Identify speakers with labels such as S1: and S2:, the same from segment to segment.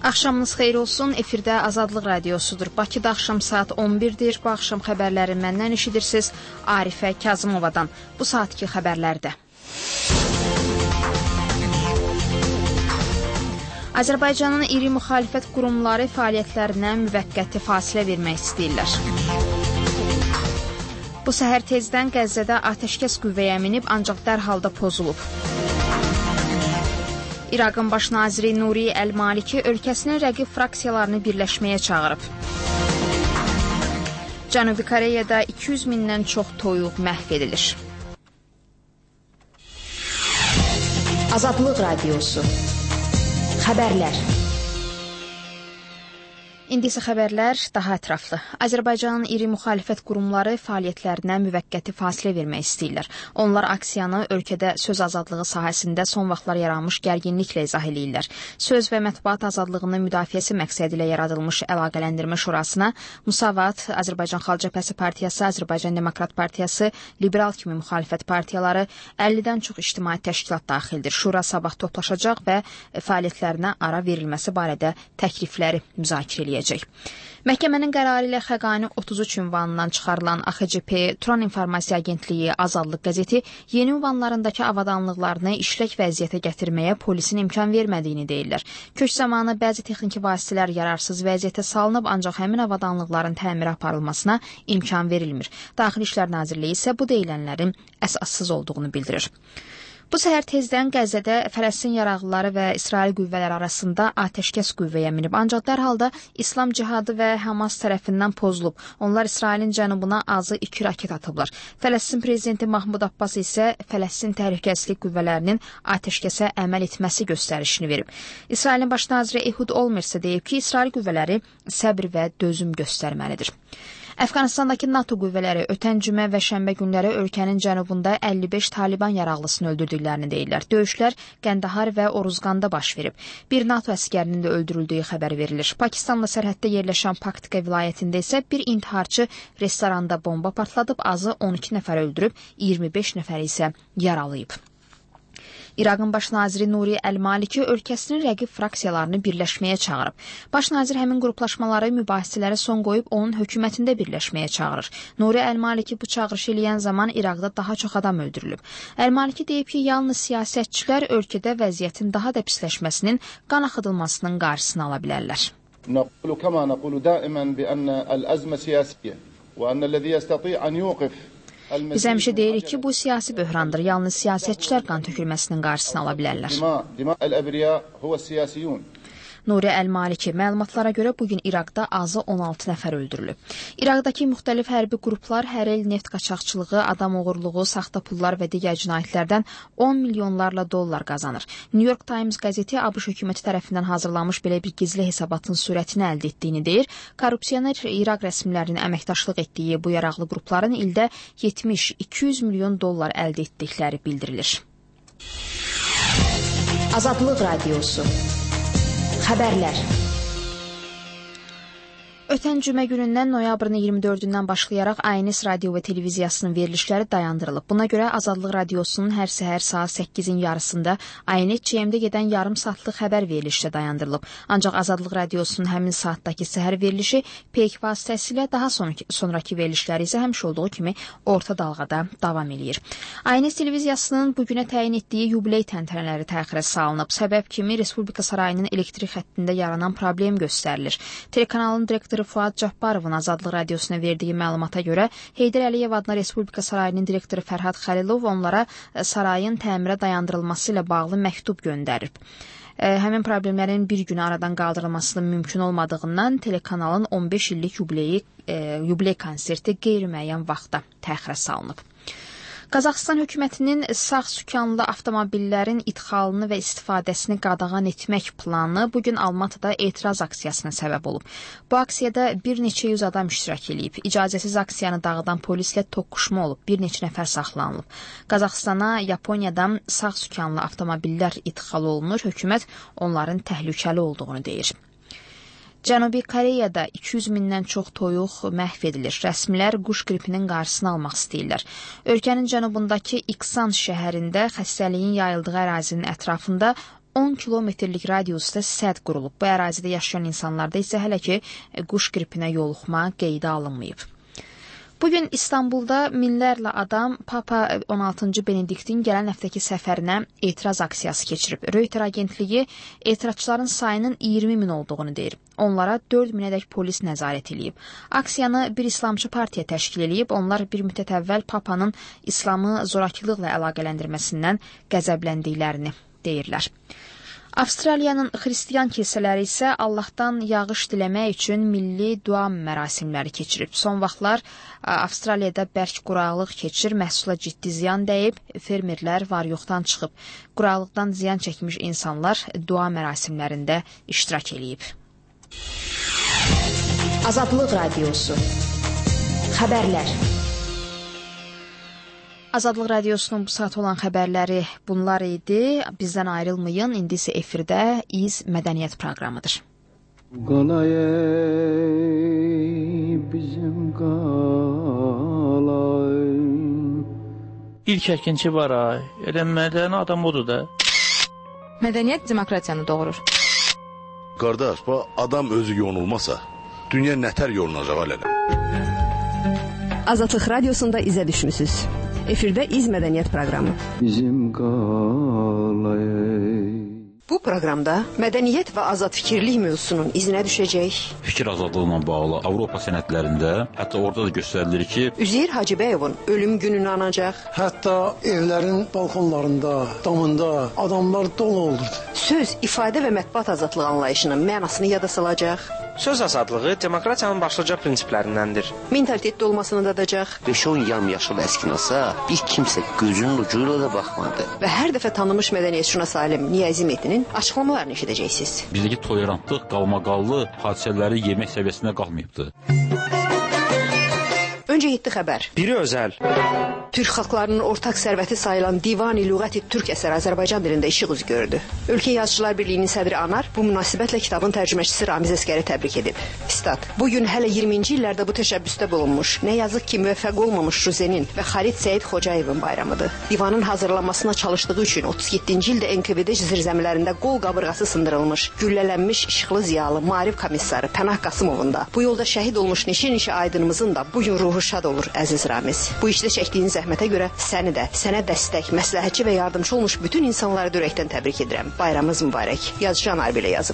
S1: Axşamınız xeyir olsun. Efirdə Azadlıq Radiosudur. Bakıda axşam saat 11-dir. Bu axşam xəbərləri məndən eşidirsiniz Arifə Kazımovadan. Bu saatki xəbərlərdə. Azərbaycanın iri müxalifət qurumları fəaliyyətlərinə müvəqqəti fasilə vermək istəyirlər. Bu səhər tezdən Qəzzədə atəşkəs qüvvəyə minib, ancaq dərhalda pozulub. İraqın baş naziri Nuri Əl-Maliki ölkəsinin rəqib fraksiyalarını birləşməyə çağırıb. Cənubi Koreyada 200 mindən çox toyuq məhv edilir. Azadlıq Radiosu. Xəbərlər. İndi isə xəbərlər daha ətraflı. Azərbaycanın iri müxalifət qurumları fəaliyyətlərinə müvəqqəti fasilə vermək istəyirlər. Onlar aksiyanı ölkədə söz azadlığı sahəsində son vaxtlar yaranmış gərginliklə izah edirlər. Söz və mətbuat azadlığının müdafiəsi məqsədi ilə yaradılmış Əlaqələndirmə Şurasına Musavat, Azərbaycan Xalq Cəbhəsi Partiyası, Azərbaycan Demokrat Partiyası, Liberal kimi müxalifət partiyaları, 50-dən çox ictimai təşkilat daxildir. Şura sabah toplaşacaq və fəaliyyətlərinə ara verilməsi barədə təklifləri müzakirə edəcək. Məhkəmənin qərarı ilə Xəqani 33 ünvanından çıxarılan AXCP, Turan İnformasiya Agentliyi, Azadlıq qəzeti yeni ünvanlarındakı avadanlıqlarını işlək vəziyyətə gətirməyə polisin imkan vermədiyini deyirlər. Köç zamanı bəzi texniki vasitələr yararsız vəziyyətə salınıb, ancaq həmin avadanlıqların təmiri aparılmasına imkan verilmir. Daxili İşlər Nazirliyi isə bu deyilənlərin əsassız olduğunu bildirir. Bu səhər tezdən Qəzzədə Fələstin yaraqlıları və İsrail qüvvələri arasında atəşkəs qüvvəyə minib, ancaq dərhalda İslam Cihadı və Hamas tərəfindən pozulub. Onlar İsrailin cənubuna azı 2 raket atıblar. Fələstin prezidenti Mahmud Abbas isə Fələstin təhlükəsizlik qüvvələrinin atəşkəsə əməl etməsi göstərişini verib. İsrailin baş naziri Ehud Olmert isə deyib ki, İsrail qüvvələri səbr və dözüm göstərməlidir. Əfqanistandakı NATO qüvvələri ötən cümə və şənbə günləri ölkənin cənubunda 55 Taliban yaraqlısını öldürdüklərini deyirlər. Döyüşlər Qəndahar və Oruzqanda baş verib. Bir NATO əskərinin də öldürüldüyü xəbər verilir. Pakistanla sərhəddə yerləşən Paktika vilayətində isə bir intiharçı restoranda bomba partladıb, azı 12 nəfər öldürüb, 25 nəfər isə yaralayıb. İraqın baş naziri Nuri Əl-Maliki ölkəsinin rəqib fraksiyalarını birləşməyə çağırıb. Baş nazir həmin qruplaşmaları mübahisələrə son qoyub onun hökumətində birləşməyə çağırır. Nuri Əl-Maliki bu çağırışı eləyən zaman İraqda daha çox adam öldürülüb. Əl-Maliki deyib ki, yalnız siyasətçilər ölkədə vəziyyətin daha da pisləşməsinin, qan axıdılmasının qarşısını ala bilərlər.
S2: نقول كما نقول دائما بأن الأزمة سياسية وأن الذي يستطيع أن يوقف
S1: Biz həmişə deyirik ki, bu siyasi böhrandır. Yalnız siyasətçilər qan tökülməsinin qarşısını ala bilərlər. Nuri Əl-Maliki məlumatlara görə bugün İraqda azı 16 nəfər öldürülüb. İraqdakı müxtəlif hərbi qruplar hər il neft qaçaqçılığı, adam oğurluğu, saxta pullar və digər cinayətlərdən 10 milyonlarla dollar qazanır. New York Times qəzeti ABŞ hökuməti tərəfindən hazırlanmış belə bir gizli hesabatın sürətini əldə etdiyini deyir. Korrupsioner İraq rəsmilərinin əməkdaşlıq etdiyi bu yaraqlı qrupların ildə 70-200 milyon dollar əldə etdikləri bildirilir. Azadlıq Radiosu. Xəbərlər. Ötən cümə günündən noyabrın 24-dən başlayaraq ANS radio və televiziyasının verilişləri dayandırılıb. Buna görə Azadlıq Radiosunun hər səhər saat 8-in yarısında ANS CM-də gedən yarım saatlıq xəbər verilişi də dayandırılıb. Ancaq Azadlıq Radiosunun həmin saatdakı səhər verilişi PEK vasitəsilə, daha sonraki verilişləri isə həmişə olduğu kimi orta dalğada davam edir. ANS televiziyasının bugünə təyin etdiyi yubiley təntənələri təxirə salınıb. Səbəb kimi Respublika Sarayının elektrik xəttində yaranan problem göstərilir. Telekanalın direktoru Fuad Cabbarovun Azadlıq Radiosuna verdiyi məlumata görə Heydər Əliyev adına Respublika Sarayının direktoru Fərhad Xəlilov onlara sarayın təmirə dayandırılması ilə bağlı məktub göndərib. Həmin problemlərin bir gün aradan qaldırılmasının mümkün olmadığından telekanalın 15 illik yubiley konserti qeyri-müəyyən vaxtda təxirə salınıb. Qazaxıstan hökumətinin sağ sükanlı avtomobillərin idxalını və istifadəsini qadağan etmək planı bugün Almatıda etiraz aksiyasına səbəb olub. Bu aksiyada bir neçə yüz adam iştirak edib. İcazəsiz aksiyanı dağıdan polislə toqquşma olub. Bir neçə nəfər saxlanılıb. Qazaxıstana Yaponiyadan sağ sükanlı avtomobillər idxal olunur. Hökumət onların təhlükəli olduğunu deyir. Cənubi Koreyada 200 mindən çox toyuq məhv edilir. Rəsmilər quş qripinin qarşısını almaq istəyirlər. Ölkənin cənubundakı İksan şəhərində xəstəliyin yayıldığı ərazinin ətrafında 10 kilometrlik radiusda sədd qurulub. Bu ərazidə yaşayan insanlarda isə hələ ki quş qripinə yoluxma qeydə alınmayıb. Bugün İstanbulda minlərlə adam Papa 16. Benediktin gələn həftəki səfərinə etiraz aksiyası keçirib. Reuters agentliyi etirazçıların sayının 20 min olduğunu deyir. Onlara 4 minədək polis nəzarət edib. Aksiyanı bir İslamçı partiya təşkil edib. Onlar bir müddət əvvəl Papanın İslamı zorakılıqla əlaqələndirməsindən qəzəbləndiklərini deyirlər. Avstraliyanın xristiyan kilsələri isə Allahdan yağış diləmək üçün milli dua mərasimləri keçirib. Son vaxtlar Avstraliyada bərk quraqlıq keçir, məhsula ciddi ziyan dəyib, fermerlər var-yoxdan çıxıb. Quraqlıqdan ziyan çəkmiş insanlar dua mərasimlərində iştirak edib. Azadlıq Radiosu xəbərlər. Azadlıq Radiosunun bu saat olan xəbərləri bunlar idi. Bizdən ayrılmayın. İndi isə efirdə İz Mədəniyyət proqramıdır. Qalay bizim qalay.
S3: İlk əkinçi var ay. Elə mədəni adam odur da.
S4: Mədəniyyət demokratiyanı doğurur.
S5: Qardaş, bu adam özü yonulmasa, dünya nətər yolunacaq alələ.
S6: Azadlıq Radiosunda izə düşmüsünüz. Efirdə İz Mədəniyyət proqramı. Bizim qalay. Bu proqramda mədəniyyət və azad fikirlik mövzusunun izinə düşəcək.
S7: Fikir azadlığına bağlı Avropa sənədlərində, hətta orada da göstərilir ki,
S6: Üzeyir Hacıbəyovun ölüm gününü anacaq.
S8: Hətta evlərin balkonlarında, damında adamlar dolu olurdu.
S6: Söz, ifadə və mətbuat azadlığı anlayışının mənasını yada salacaq.
S9: Söz azadlığı demokratiyanın başlıca prinsiplərindəndir.
S6: Mentalitet olmasını dadacaq.
S10: 5-10 yamyaşıl əskinasa bir kimsə gözünün ucuyla da baxmadı.
S6: Və hər dəfə tanınmış mədəniyyətşünas alim Niyazi Mehdinin açıqlamalarını eşidəcəksiniz.
S7: bizdəki tolerantlıq, qalmaqallı hadisələri yemək səviyyəsində qalmayıbdır.
S6: Öncə 7 xəbər.
S9: Biri özəl.
S6: Türk xalqlarının ortaq sərvəti sayılan Divani Lüğəti Türk əsəri Azərbaycan dilində işıq üzü gördü. Ölkə Yazıçılar Birliyinin sədri Anar bu münasibətlə kitabın tərcüməçisi Ramiz Əsgəri təbrik edib. Stat: Bu gün hələ 20-ci illərdə bu təşəbbüsdə bulunmuş, nə yazıq ki müvəffəq olmamış Ruzenin və Xalid Səid Xocayevin bayramıdır. Divanın hazırlanmasına çalışdığı üçün 37-ci ildə NKVD zirzəmilərində qol qabırğası sındırılmış, güllələnmiş işıqlı ziyalı Maarif komissarı Pənah Qasımovun da, bu yolda şəhid olmuş neçə aydınımızın da bu gün ruhu şad olur, əziz Ramiz. Bu işdə çəkdiyiniz zəhmətə görə səni də, sənə dəstək, məsləhətçi və yardımcı olmuş bütün insanları ürəkdən təbrik edirəm. Bayramınız mübarək. Yazıcı Anar belə yazıb.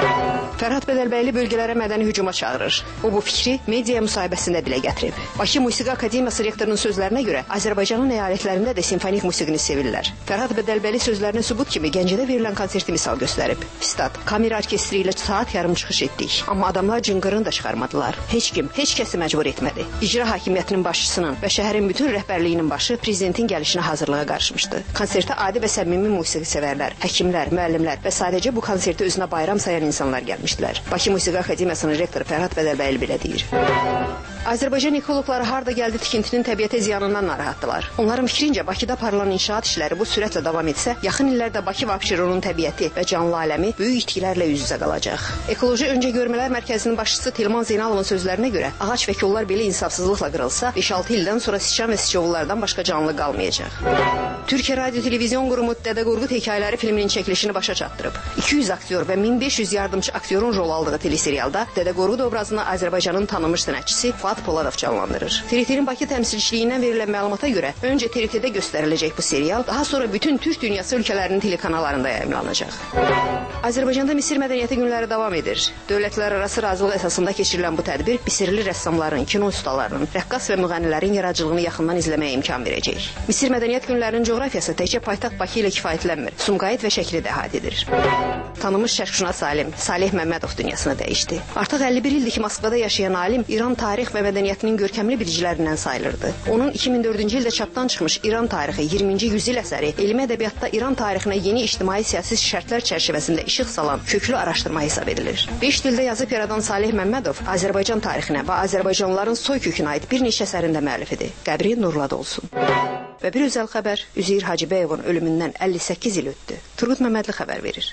S6: Fərhad Bədəlbəyli bölgələrə mədəni hücuma çağırır. O bu fikri media müsahibəsində dilə gətirib. Bakı Musiqi Akademiyası rektorunun sözlərinə görə Azərbaycanın əyalətlərində də simfonik musiqini sevirlər. Fərhad Bədəlbəyli sözlərinə sübut kimi Gəncədə verilən konserti misal göstərib. Stat: Kamera orkestri ilə saat yarım çıxış etdik, amma adamlar cınqırını da çıxarmadılar. Heç kim, heç kəsi məcbur etmədi. İcra hakimiyyətinin başçısının və şəhərin bütün rəhbərliyinin başı prezidentin gəlişinə hazırlığa qarışmışdı. Konsertə adi və səmimi musiqi sevərlər, həkimlər, müəllimlər və sadəcə bu konserti özünə bayram sayan insanlar gəlmişdilər. Bakı Musiqi Akademiyasının rektoru Fərhad Bədəlbəyli belə deyir. Azərbaycan ekoloqları harda gəldi tikintinin təbiətə ziyanından narahatdılar. Onların fikrincə Bakıda aparılan inşaat işləri bu sürətlə davam etsə, yaxın illərdə Bakı və Abşeronun təbiəti və canlı aləmi böyük itkilərlə üz-üzə qalacaq. Ekoloji Öncə Görmələr Mərkəzinin başçısı Tilman Zeynalovun sözlərinə görə, ağac və kollar belə insafsızlıqla qırılsa, 5-6 ildən sonra siçan və siçovullardan başqa canlı qalmayacaq. Türkiyə Radio Televizyon Qurumu Dədə Qorqud hekayələri filminin çəkilişini başa çatdırıb. 200 aktyor və 1500 yardımcı aktyorun rol aldığı teleserialda Dədə Qorqud obrazını Azərbaycanın tanınmış sənətçisi Fuad Poladov canlandırır. TRT-nin Bakı təmsilçiliyindən verilən məlumata görə, öncə TRT-də göstəriləcək bu serial, daha sonra bütün Türk dünyası ölkələrinin telekanallarında yayımlanacaq. Azərbaycanda Misir mədəniyyəti günləri davam edir. Dövlətlərarası razılıq əsasında keçirilən bu tədbir Misirli rəssamların, kino ustalarının, rəqqas və müğənnilərin yaradıcılığını yaxından izləməyə imkan verəcək. Misir mədəniyyət günlərinin coğrafiyası təkcə paytaxt Bakı ilə kifayətlənmir. Sumqayıt və Şəkili də əhatə edir. Tanınmış şərqşünas alim Salih Məmmədov dünyasını dəyişdi. Artıq 51 ildir ki, Moskvada yaşayan alim İran tarix və mədəniyyətinin görkəmli bilicilərindən sayılırdı. Onun 2004-cü ildə çapdan çıxmış İran tarixi 20-ci yüzil əsəri elmi ədəbiyyatda İran tarixinə yeni ictimai-siyasi şərtlər çərçivəsində işıq salan köklü araşdırma hesab edilir. 5 dildə yazıb yaradan Salih Məmmədov Azərbaycan tarixinə və Azərbaycanlıların soy kökünə aid bir neçə əsərində müəllifidir. Qəbri nurla dolsun. Və bir özəl xəbər, Üzeyir Hacıbəyovun ölümündən 58 il ötdü. Turqut Məmmədli xəbər verir.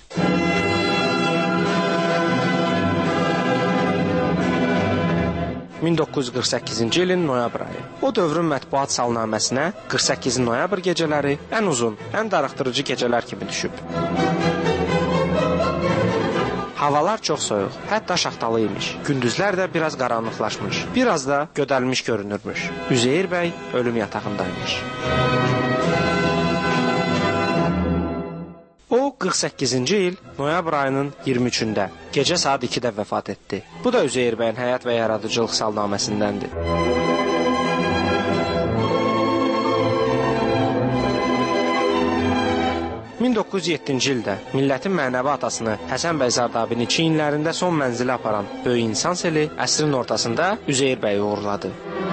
S9: ...1948-ci ilin noyabr ayı. O dövrün mətbuat salnaməsinə 48 noyabr gecələri ən uzun, ən darıxdırıcı gecələr kimi düşüb. Havalar çox soyuq, hətta şaxtalı imiş. Gündüzlər də biraz qaranlıqlaşmış, biraz da gödəlmiş görünürmüş. Üzeyir bəy ölüm yatağındaymış. O 48-ci il noyabr ayının 23-də gecə saat 2-də vəfat etdi. Bu da Üzeyir bəyin həyat və yaradıcılıq salnaməsindəndir. ...1907-ci ildə millətin mənəvi atasını Həsən bəy Zardabini çiyinlərində son mənzilə aparan böyük insan seli əsrin ortasında Üzeyir bəyi uğurladı.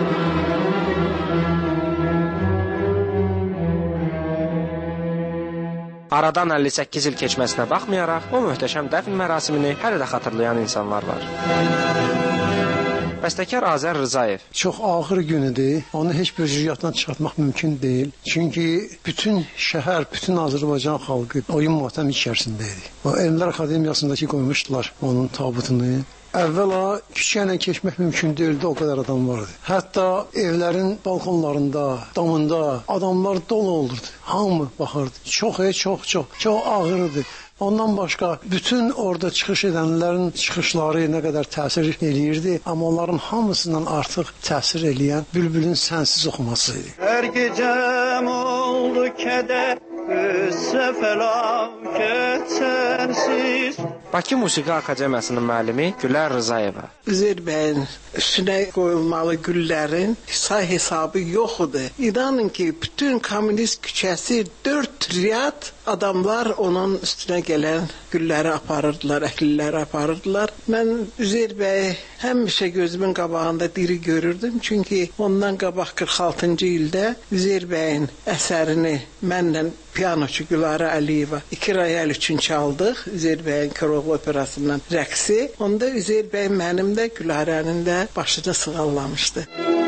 S9: Aradan 58 il keçməsinə baxmayaraq, o möhtəşəm dəfn mərasimini hələ də xatırlayan insanlar var. Bəstəkar Azər Rzayev.
S8: Çox ağır günüdür. Onu heç bir cür yaddan çıxartmaq mümkün deyil. Çünki bütün şəhər, bütün Azərbaycan xalqı oyun matəm içərisində idi. O Elmlər Akademiyasındakı qoymuşdular onun tabutunu. Əvvəla küçəylə keçmək mümkün deyildi, o qədər adam vardı. Hətta evlərin balkonlarında, damında adamlar dolu olurdu. Hamı baxırdı. Çox ağırdı. Ondan başqa bütün orada çıxış edənlərin çıxışları nə qədər təsir eləyirdi, amma onların hamısından artıq təsir eləyən Bülbülün sənsiz oxuması idi.
S11: Hər gecəm oldu kədər, qüssə fəlakət sənsiz.
S9: Bakı Musiqi Akademiyasının müəllimi Gülər Rzayeva.
S12: Üzeyir bəyin üstünə qoyulmalı güllərin hesabı yoxdur. İnanın ki, bütün Kommunist küçəsi 4 riyad adamlar onun üstünə gələn gülləri aparırdılar, əhlilləri aparırdılar. Mən Üzeyir bəyi həmişə gözümün qabağında diri görürdüm. Çünki ondan qabaq 46-cı ildə Üzeyir bəyin əsərini mənlə pianoçu Gülarə Əliyeva 2 royal üçün çaldıq. Üzeyir bəyin Koroğlu operasından rəqsi. Onda Üzeyir bəy mənim də Gülarənin də başını sığallamışdı.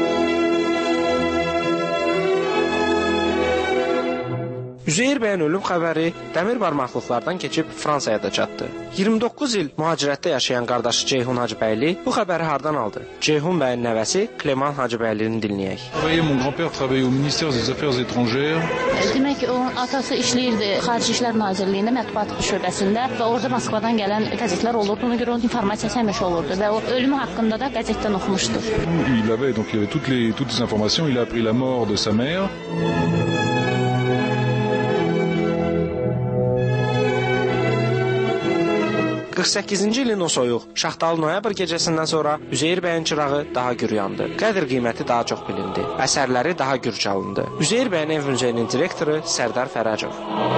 S9: Üzeyir bəyin ölüm xəbəri dəmir barmaqlıqlardan keçib Fransaya da çatdı. 29 il mühacirətdə yaşayan qardaşı Ceyhun Hacıbəyli bu xəbəri hardan aldı? Ceyhun bəyin nəvəsi Kleman Hacıbəylinin dinləyək.
S13: Mon grand-père travaillait au ministère des Affaires étrangères.
S14: Demək ki, onun atası işləyirdi Xarici İşlər Nazirliyində mətbuat şöbəsində və orada Moskvadan gələn qəzetlər olurdu. Ona görə onun informasiyası həmişə olurdu və o ölümü haqqında da qəzetdən oxumuşdu.
S13: Il avait toutes les informations, il a appris la mort de sa mère.
S9: 48-ci ilin o soyuq, şaxtalı noyabr gecəsindən sonra Üzeyir bəyin çırağı daha gür yandı. Qədr qiyməti daha çox bilindi. Əsərləri daha gür çalındı. Üzeyir bəyin ev muzeyinin direktoru Sərdar Fərəcov.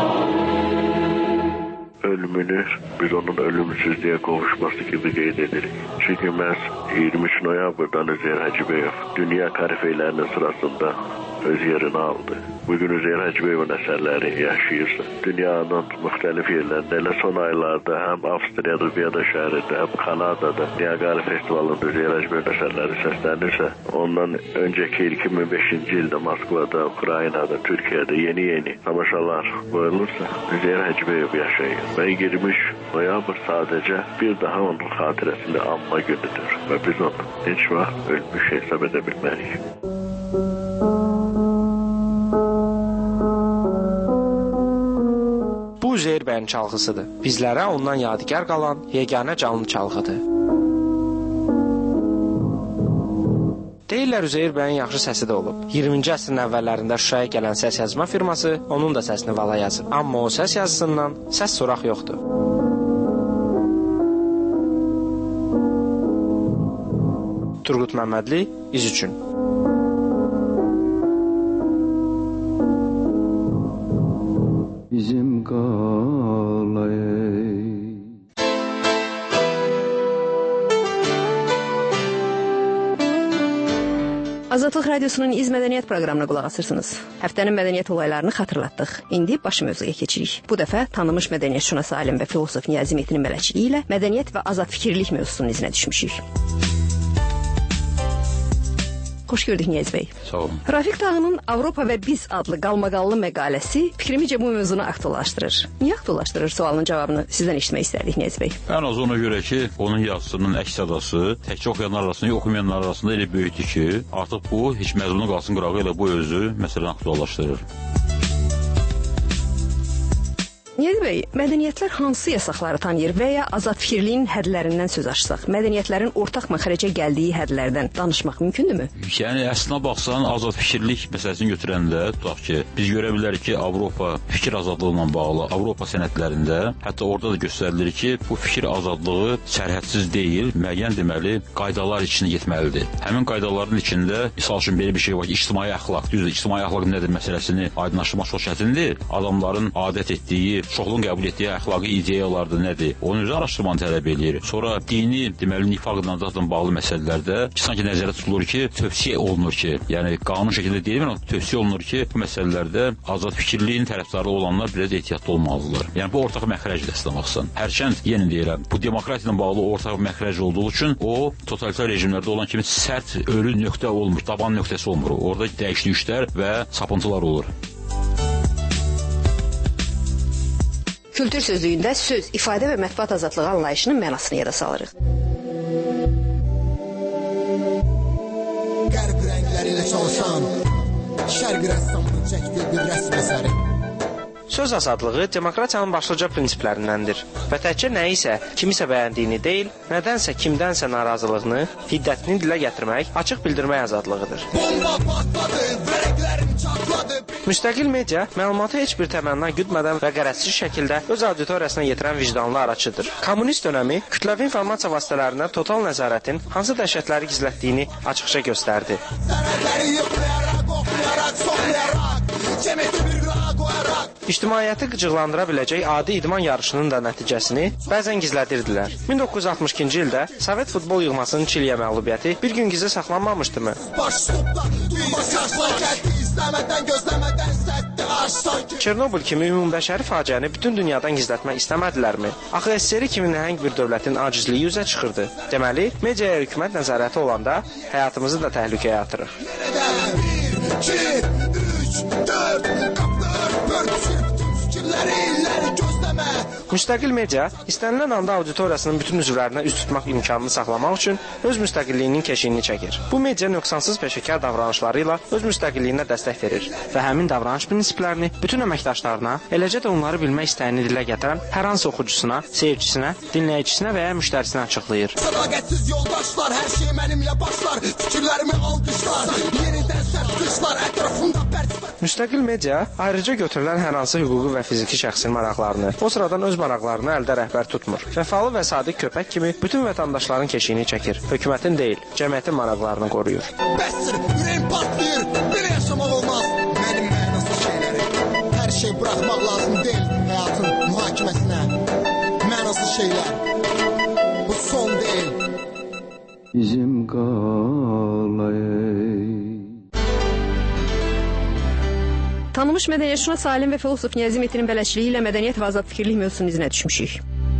S15: Ölümünü biz onun ölümsüzlüğe kavuşması gibi qeyd edirik. Çünkü məhz 23 noyabrdan Üzeyir Hacıbəyev dünya karifeylərinin sırasında öz yerini aldı. Bugün Üzeyir Hacıbəyevin əsərləri yaşayırsa, dünyanın müxtəlif yerlərində, elə son aylarda həm Avstriyada, Viyada şəhərində, həm Kanadada Niagara Festivalında Üzeyir Hacıbəyevin əsərləri səslənirsə, ondan öncəki 2005-ci ildə Moskvada, Ukraynada, Türkiyədə yeni tamaşalar qoyulursa, Üzeyir Hacıbəyev yaşayır. Və 23 noyabr sadəcə bir daha onun xatirəsində anma günüdür və biz onu heç vaxt ölmüş hesab edə bilmərik.
S9: Bu Üzeyir bəyin çalğısıdır. Bizlərə ondan yadigar qalan yeganə canlı çalğıdır. Deyirlər Üzeyir bəyin yaxşı səsi də olub. 20-ci əsrin əvvəllərində Şuşaya gələn səs yazma firması onun da səsini vala yazıb. Amma o səs yazısından səs soraq yoxdur. Turgut Məmmədli, İz üçün.
S16: Bizim qalay.
S6: Azadlıq Radiosunun İz Mədəniyyət proqramına qulaq asırsınız. Həftənin mədəniyyət olaylarını xatırlatdıq. İndi baş mövzuya keçirik. Bu dəfə tanınmış mədəniyyətşünas alim və filosof Niyazi Mehdinin bələdçiliyi ilə mədəniyyət və azad fikirlilik mövzusunun izinə düşmüşük. Xoş gördük Niyazi bəy.
S7: Sağ olun.
S6: Rafiq Tağının Avropa və Biz adlı qalmaqallı məqaləsi fikrimcə bu mövzunu aktuallaşdırır. Niyə aktuallaşdırır sualının cavabını sizdən eşitmək istərdik Niyazi bəy.
S7: Ən az ona görə ki, onun yazısının əks-sədası təkcə oxuyanlar arasında, oxumayanlar arasında elə böyükdür ki, artıq bu heç məzmunu qalsın qırağı ilə bu özü məsələni aktuallaşdırır.
S6: Niyazi bəy, mədəniyyətlər hansı yasaqları tanıyır və ya azad fikirliyin hədlərindən söz açsaq, mədəniyyətlərin ortaq məxrəcə gəldiyi hədlərdən danışmaq mümkündürmü?
S7: Yəni əslində baxsan, azad fikirlik məsələsini götürəndə tutaq ki, biz görə bilərik ki, Avropa fikir azadlığı ilə bağlı Avropa sənədlərində hətta orada da göstərilir ki, bu fikir azadlığı sərhədsiz deyil, müəyyən deməli qaydalar içində getməlidir. Həmin qaydaların içində misal üçün belə bir şey var ki, ictimai əxlaq, düzdür, ictimai əxlaq nədir məsələsini aydınlaşdırmaq çox çətindir. Adamların adət etdiyi, çoxluğun qəbul etdiyi əxlaqi ideyalardır, nədir? Onun özü araşdırmanı tələb eləyir. Sonra dini, deməli, nifaqla zaten bağlı məsələlərdə sanki nəzərdə tutulur ki, tövsiyə olunur ki, yəni qanun şəkildə deyilmir, amma tövsiyə olunur ki, bu məsələlərdə azad fikirliyin tərəfdarı olanlar biraz ehtiyatlı olmalıdırlar. Yəni bu ortaq məxrəcdir əslində baxsan. Hərçənd yenə deyirəm, bu demokratiya ilə bağlı ortaq məxrəc olduğu üçün o totalitar rejimlərdə olan kimi sərt ölü nöqtə olmur, taban nöqtəsi olmur. Orada dəyişikliklər və sapıntılar olur.
S6: Kültür sözlüyündə söz, ifadə və mətbuat azadlığı anlayışının mənasını yada salırıq.
S16: Qərb rəngləri ilə çalışan şərq rəssamının çəkdiyi bir rəsm əsəri.
S9: Söz azadlığı demokratiyanın başlıca prinsiplərindəndir və təkcə nəyisə, kimisə bəyəndiyini deyil, nədənsə, kimdənsə narazılığını, hiddətini dilə gətirmək, açıq bildirmək azadlığıdır. Müstəqil media məlumatı heç bir təmənna güdmədən və qərəzsiz şəkildə öz auditoriyasına yetirən vicdanlı araçıdır. Kommunist dönəmi kütləvi informasiya vasitələrinə total nəzarətin hansı dəhşətləri gizlətdiyini açıqca göstərdi. İctimaiyyəti qıcıqlandıra biləcək adi idman yarışının da nəticəsini bəzən gizlədirdilər. 1962-ci ildə Sovet futbol yığmasının Çiliyə məğlubiyyəti bir gün gizli saxlanmamışdımı? Çernobıl kimi ümumbəşəri faciəni bütün dünyadan gizlətmək istəmədilərmi? Axı SSR kimi nəhəng bir dövlətin acizliyi üzə çıxırdı. Deməli, mediaya hökumət nəzarəti olanda həyatımızı da təhlükəyə atırıq.
S16: 2, 3, 4, qaplar, pörtüşür bütün fikirləri, illəri gözləmə.
S9: Müstəqil media istənilən anda auditoriyasının bütün üzvlərinə üz tutmaq imkanını saxlamaq üçün öz müstəqilliyinin keşiyini çəkir. Bu media nöqsansız peşəkar davranışları ilə öz müstəqilliyinə dəstək verir və həmin davranış prinsiplərini bütün əməkdaşlarına, eləcə də onları bilmək istəyini dilə gətirən hər hansı oxucusuna, seyircisinə, dinləyicisinə və ya müştərisinə açıqlayır.
S16: Sədaqətsiz yoldaşlar, hər şey mənimlə başlar, fikirlərimi alqışlar, yenidən sərt qışlar, ətrafımda pərt.
S9: Müstəqil media ayrıca götürülən hər hansı hüquqi və fiziki şəxsin maraqlarını, o sıradan öz maraqlarını əldə rəhbər tutmur. Vəfalı və sadiq köpək kimi bütün vətəndaşların keşiyini çəkir. Hökumətin deyil, cəmiyyətin maraqlarını qoruyur.
S16: Bəsdir, ürəyim partlayır, belə yaşamaq olmaz. Mənim mənasız şeyləri, hər şey buraxmaq lazım deyil həyatın mühakiməsinə. Mənasız şeylər, bu son deyil.
S11: Bizim qalayı.
S6: Tanınmış mədəniyyətşünas alim və filosof Niyazi Metin'in bələdçiliyi ilə mədəniyyət və azad fikirlik mövzusunun izinə düşmüşük.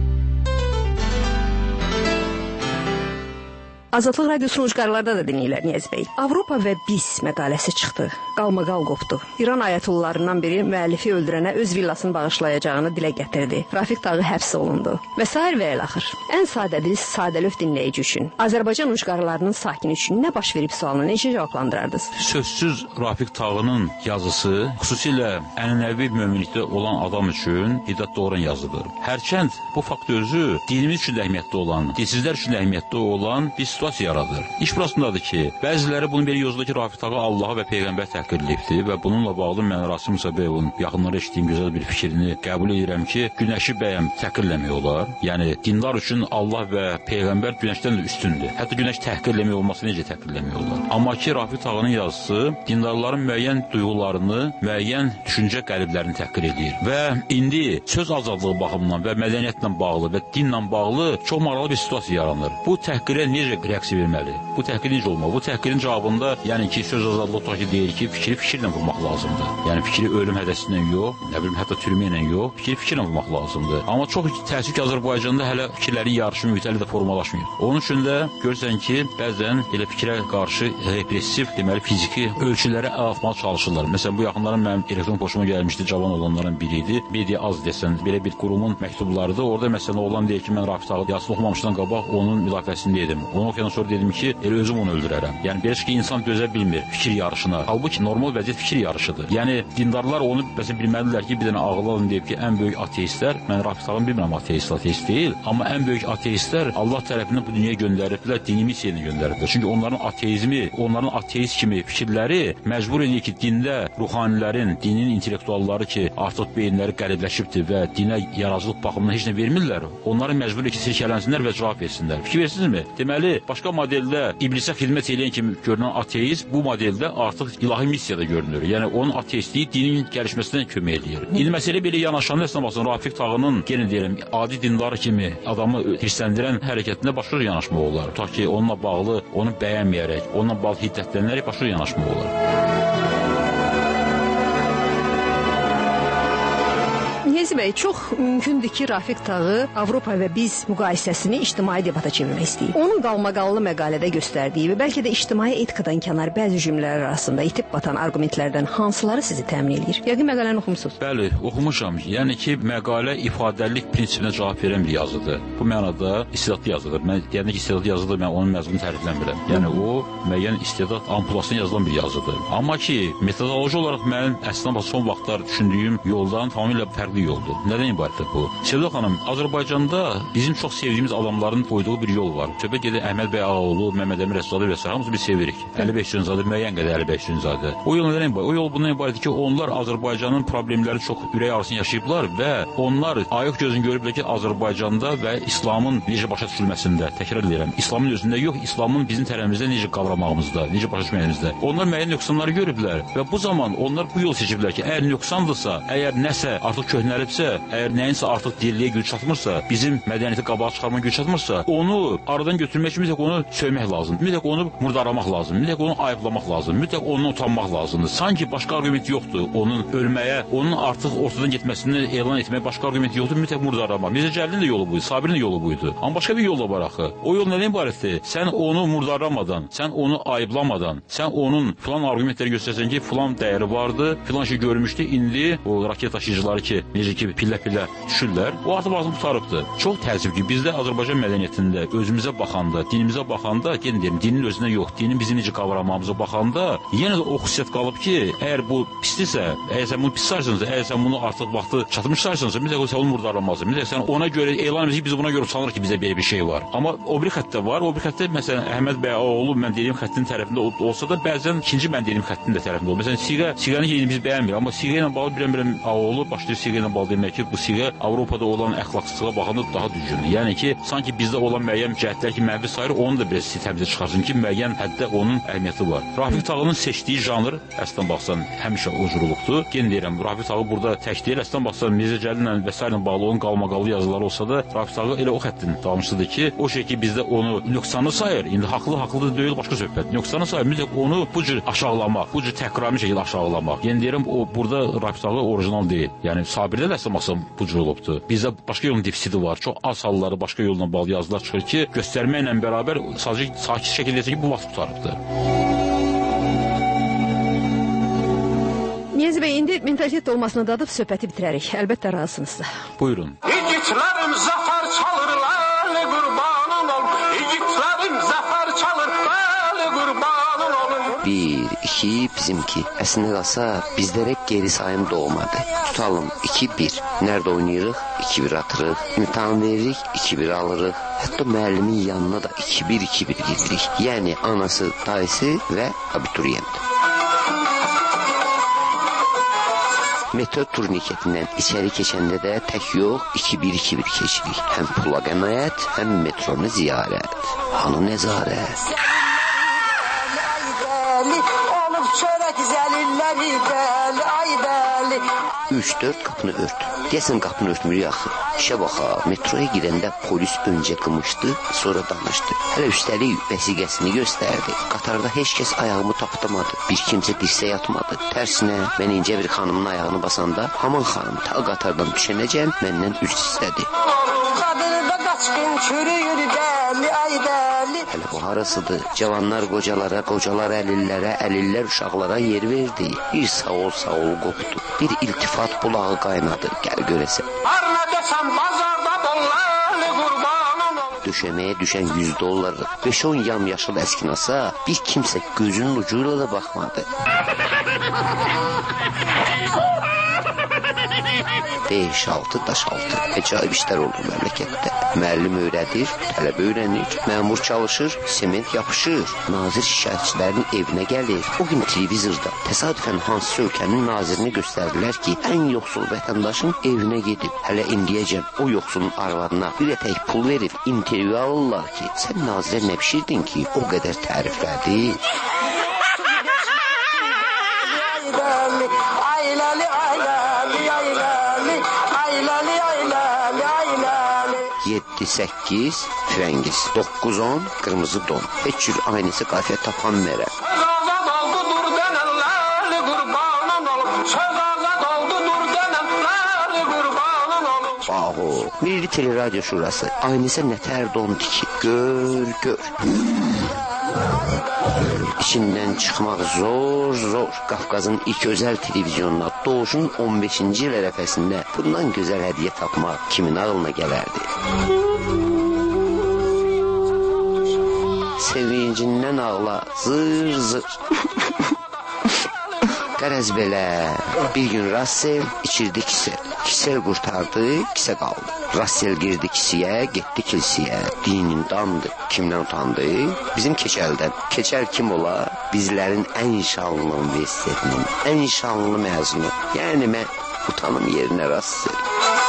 S6: Azadlıq radiosunun ucqarlarda da dinləyirlər Niyazi bəy. Avropa və biz məqaləsi çıxdı. Qalmaqal qopdu. İran ayətullarından biri müəllifi öldürənə öz villasını bağışlayacağını dilə gətirdi. Rafiq Tağı həbs olundu. Və sair və el-axır. Ən sadədil, sadəlöv dinləyici üçün, Azərbaycan ucqarlarının sakini üçün nə baş verib sualını necə cavablandırardınız?
S7: Sözsüz Rafiq Tağının yazısı xüsusilə ənənəvi möminlikdə olan adam üçün hiddət doğuran yazıdır. Hərçənd bu fakt özü dinimiz üçün də əhəmiyyətli olan, dinsizlər üçün də əhəmiyyətli olan bir situasiya yaradır. İş burasındadır ki, bəziləri bunu belə yozulur ki, Rafiq Tağı Allahı və Peyğəmbər təhqir edibdir və bununla bağlı mən Rasim Musabəyevin yaxınları eşitdiyim gözəl bir fikrini qəbul edirəm ki, günəşi bəyəm təhqirləmək olar. Yəni, dinlar üçün Allah və Peyğəmbər günəşdən də üstündür. Hətta günəş təhqirləmək olması necə təhqirləmək olar? Amma ki, Rafiq Tağının yazısı dindarların müəyyən duyğularını, müəyyən düşüncə qəliblərini təhqir edir. Və indi söz azadlığı baxımından və mədəniyyətlə bağlı və dinlə bağlı çox maraqlı bir situasiya yaranır. Bu təhqirə necə reaksiya verməli? Bu təhqir necə olmalı? Bu təhqirin cavabında, yəni ki, söz azadlığı tutaq ki, deyir ki, fikri fikirlə vurmaq lazımdır. Yəni fikri ölüm hədəsilə yox, nə bilim, hətta türmə ilə yox, fikri fikirlə vurmaq lazımdır. Amma çox təəssüf ki, Azərbaycanda hələ fikirlərin yarışı mütəli də formalaşmıyor. Onun üçün də görürsən ki, bəzən elə fikrə qarşı repressiv, deməli, fiziki ölçülərə əl atmağa çalışırlar. Məsələn, bu yaxınların mənim elektron poçtuma gəlmişdi, cavan olanların biri idi. Media az desən, belə bir qurumun məktublarıdır. Orada məsələn, oğlan deyir ki, mən Rafiq Tağı yazısını oxumamışdan qabaq onun müdafiəsində edim. Onu oxuyan keçəndən sonra dedim ki, elə özüm onu öldürərəm. Yəni belə ki, insan dözə bilmir fikir yarışına. Halbuki normal vəziyyət fikir yarışıdır. Yəni dindarlar onu məsələn bilməlidirlər ki, bir dənə ağıllı deyib ki, ən böyük ateistlər, mən Rafiq Tağını bilmirəm, ateist deyil, amma ən böyük ateistlər Allah tərəfindən bu dünyaya göndəriblər, dini missiyaya göndəriblər. Çünki onların ateizmi, onların ateist kimi fikirləri məcbur edir ki, dində ruhanilərin, dinin intellektualları ki, artıq beyinləri qəlibləşibdir və dinə yaradıcılıq baxımından heç nə vermirlər. Onları məcbur edir ki, silkələnsinlər və cavab versinlər. Fikir versinizmi? Deməli, başqa modeldə iblisə xidmət edən kimi görünən ateist bu modeldə artıq ilahi missiyada görünür. Yəni onun ateistliyi dinin gəlişməsinə kömək edir. İndi məsələ belə yanaşanda əsnabasın Rafiq Tağının yenə deyirəm, adi dindar kimi adamı hirsləndirən hərəkətində başqa yanaşmaq olar. Tutaq ki, onunla bağlı, onu bəyənməyərək, onunla bağlı hiddətlənərək başqa yanaşmaq olar.
S6: Niyazi bəy, çox mümkündür ki, Rafiq Tağı Avropa və biz müqayisəsini ictimai debata çevirmək istəyir. Onun qalmaqallı məqalədə göstərdiyi və bəlkə də ictimai etikadan kənar bəzi cümlələr arasında itib batan argumentlərdən hansıları sizi təmin edir? Yəqin məqaləni oxumusunuz.
S7: Bəli, oxumuşam. Yəni ki, məqalə ifadəlik prinsipinə cavab verən bir yazıdır. Bu mənada istedadlı yazıdır. Mən deyəndə ki, istedadlı yazıdır, mən onun məzmununu tərifləmirəm. Yəni o müəyyən istedad ampulasına yazılan bir yazıdır. Amma ki, metodoloji olaraq mənim əslində son vaxtlar düşündüyüm yoldan tamamilə fərqli yoldur. Nədən ibarətdir bu? Sevda xanım, Azərbaycanda bizim çox sevdiyimiz adamların qoyduğu bir yol var. Söhbət gedir Əhməd bəy Ağaoğlu, Məmməd Əmin Rəsulalı və s. hamımızı biz sevirik. Əli Bəhçünzadə, müəyyən qədər Əli Bəhçünzadə. O yol nədən ibarət? O yol bundan ibarətdir ki, onlar Azərbaycanın problemləri çox ürək arasında yaşayıblar və onlar ayıq gözün görüblər ki, Azərbaycanda və İslamın necə başa düşülməsində, təkrar edirəm, İslamın özündə yox, İslamın bizim tərəfimizdə necə qavramağımızda, necə başa düşməyimizdə. Onlar müəyyən nöqsanları görüblər və bu zaman onlar bu yol seçiblər ki, əgər nöqsandırsa, əgər nəsə artıq köhnəlibsə, əgər nəyinsə artıq diriliyə güc çatmırsa, bizim mədəniyyəti qabağa çıxarma güc çatmırsa, onu aradan götürmək üçün mütləq onu söymək lazımdır, mütləq onu murdaramaq lazımdır, mütləq onu ayıplamaq lazımdır, mütləq ondan utanmaq lazımdır. Sanki başqa argument yoxdur onun ölməyə, onun artıq ortadan getməsini elan etməyə başqa argument yoxdur, mütləq murdaramaq. Mirzə Cəlilin də yolu buydu, Sabirin də yolu buydu. Amma başqa bir yol da var axı. O yol nədən ibarətdir? Sən onu murdaramadan, sən onu ayıblamadan, sən onun filan argumentləri göstərsən ki, filan dəyəri vardı, filan şey görmüşdü, indi o raket daşıyıcıları ki, necə ki pillə-pillə düşürlər, o artıq vaxtını tutarıbdır. Çox təəssüf ki, bizdə Azərbaycan mədəniyyətində özümüzə baxanda, dinimizə baxanda, yenə deyim, dinin özünə yox, dinin bizi necə qavramamıza baxanda, yenə də o xüsusiyyət qalıb ki, əgər bu pisdirsə, əgər sən bunu pis sarsınsa, əgər sən bunu artıq vaxtı çatmış sarsınsa, mütləq sən onu murdarlanmazsın. Mütləq sən ona görə elan edəcək, biz buna görə sanırıq ki, bizdə belə bir şey var. Amma o bir xəttdə var, o bir xəttdə məsələn Əhməd bəy Ağaoğlu mən dediyim xəttin tərəfində olsa da, bəzən ikinci mən dediyim xəttin də tərəfində olur. Məsələn, siğəni ki, biz bəyənmirik, amma siğə ilə bağlı bilən Ağaoğlu başlayır siğə ilə bağlı demək ki, bu siğə Avropada olan əxlaqsızlığa baxanda daha düzgündür. Yəni ki, sanki bizdə olan müəyyən cəhətlər ki, mənfi sayır, onu da biraz təmizə çıxarsın ki, müəyyən həddə onun əhəmiyyəti var. Rafiq Tağının seçdiyi janr, əslən baxsan, həmişə ucurluqdur. Yenə deyirəm, Rafiq Tağı burada tək deyil, əslən baxsan, Mirzə Cəlillə və s. bağlı onun qalmaqallı yazıları olsa da, Rafiq Tağı elə o xəttin davamçısıdır ki, o şey ki, bizdə onu nöqsanı sayır, indi haqlı deyil, başqa söhbət. Nöqsanı sayır, mütləq onu bu cür aşağılamaq, bu cür təkrarlı şəkildə aşağılamaq. Yəni deyirəm, o burada Rafiq Tağı orijinal deyil. Yəni Sabirdə də əslən baxsan bu cür olubdur. Bizdə başqa yolun defisiti var. Çox az halları başqa yolla bağlı yazılar çıxır ki, göstərməklə bərabər sadəcə sakit şəkildə desə ki, bu vaxt qutarıbdır.
S6: Niyazi bəy, indi mentalitet olmasına dadıb söhbəti bitirərik. Əlbəttə razısınızdır.
S7: Buyurun.
S17: İgidlərim zəfər çalırlar, qurbanın ol. İgidlərim zəfər çalır, bəli qurbanın olun.
S10: 1, 2, bizimki. Əslində qalsa, bizlərə geri sayım doğmadı. Tutalım, 2-1. Nerede oynayırıq? 2-1 atırıq. İmtahan veririk, 2-1 alırıq. Hətta müəllimin yanına da 2-1 gedirik. Yəni anası, dayısı və abituriyent. Metro turniketindən içəri keçəndə də tək yox, 2-1 keçirik. Həm pula qənaət, həm metronu ziyarət. Hanı nəzarət.
S17: Olub çörək zəlilləri bəli, ay bəli.
S10: 3-4 qapını ört. Deyəsən qapını örtmürük axı. İşə baxa, metroya gedəndə polis öncə qımışdı, sonra danışdı. Hələ üstəlik vəsiqəsini göstərdi. Qatarda heç kəs ayağımı tapdamadı. Bir kimsə dirsəyə yatmadı. Tərsinə, mən incə bir xanımın ayağını basanda, haman xanım ta qatardan düşənəcən məndən üst istədi.
S17: Qadırda qaçqın çürüyür bəli, ay bəli.
S10: Hələ bu harasıdır? Cavanlar qocalara, qocalar əlillərə, əlillər uşaqlara yer verdi. Bir sağ ol qopdu. Bir iltifat bulağı qaynadı. Gəl görəsən. döşəməyə düşən $100 5-10 yamyaşıl əskinasa bir kimsə gözünün ucuyla da baxmadı. 5-6 daş altı. Acayip işler olur memlekette. Müəllim öyrədir, tələbə öyrənir, məmur çalışır, sement yapışır. Nazir şikayətçilərin evinə gəlir. O gün televizorda təsadüfən hansı ölkənin nazirini göstərdilər ki, ən yoxsul vətəndaşın evinə gedib. Hələ indiyəcən o yoxsulun arvadına bir ətək pul verib intervyu alırlar ki, sən nazirə nə pişirdin ki, o qədər təriflədi. Yedi, 8 Frengiz, 9-10 qırmızı don. Heç cür aynısı qafiyə tapan merə. Bahu, Milli Teleradyo Şurası, aynısı nətər don tiki, gör. İçindən çıxmaq zor. Qafqazın ilk özəl televizyonuna doğuşun 15-ci il ərəfəsində bundan gözəl hədiyyə tapmaq kimin ağlına gələrdi? Sevincindən ağla, zır. Qərəz belə, bir gün Russell içirdi kisə. Kisel qurtardı, kisə qaldı. Russell girdi kisiyə, getdi kilsiyə. Dinindandı. Kimdən utandı? Bizim Keçəldən. Keçəl kim ola? Bizlərin ən şanlı universitetinin, ən şanlı məzunu. Yəni mən utanım yerinə Russell.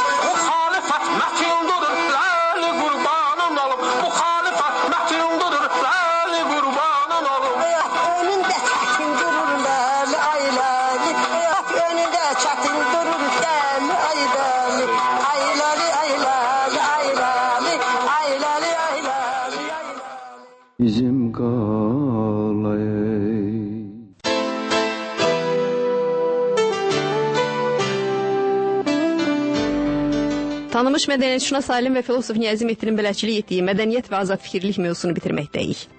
S11: Bizim qalay.
S6: Tanınmış mədəniyyətşünas alim və filosof Niyazi Mehdinin bələdçilik etdiyi mədəniyyət və azad fikirlik mövzusunu bitirməkdəyik.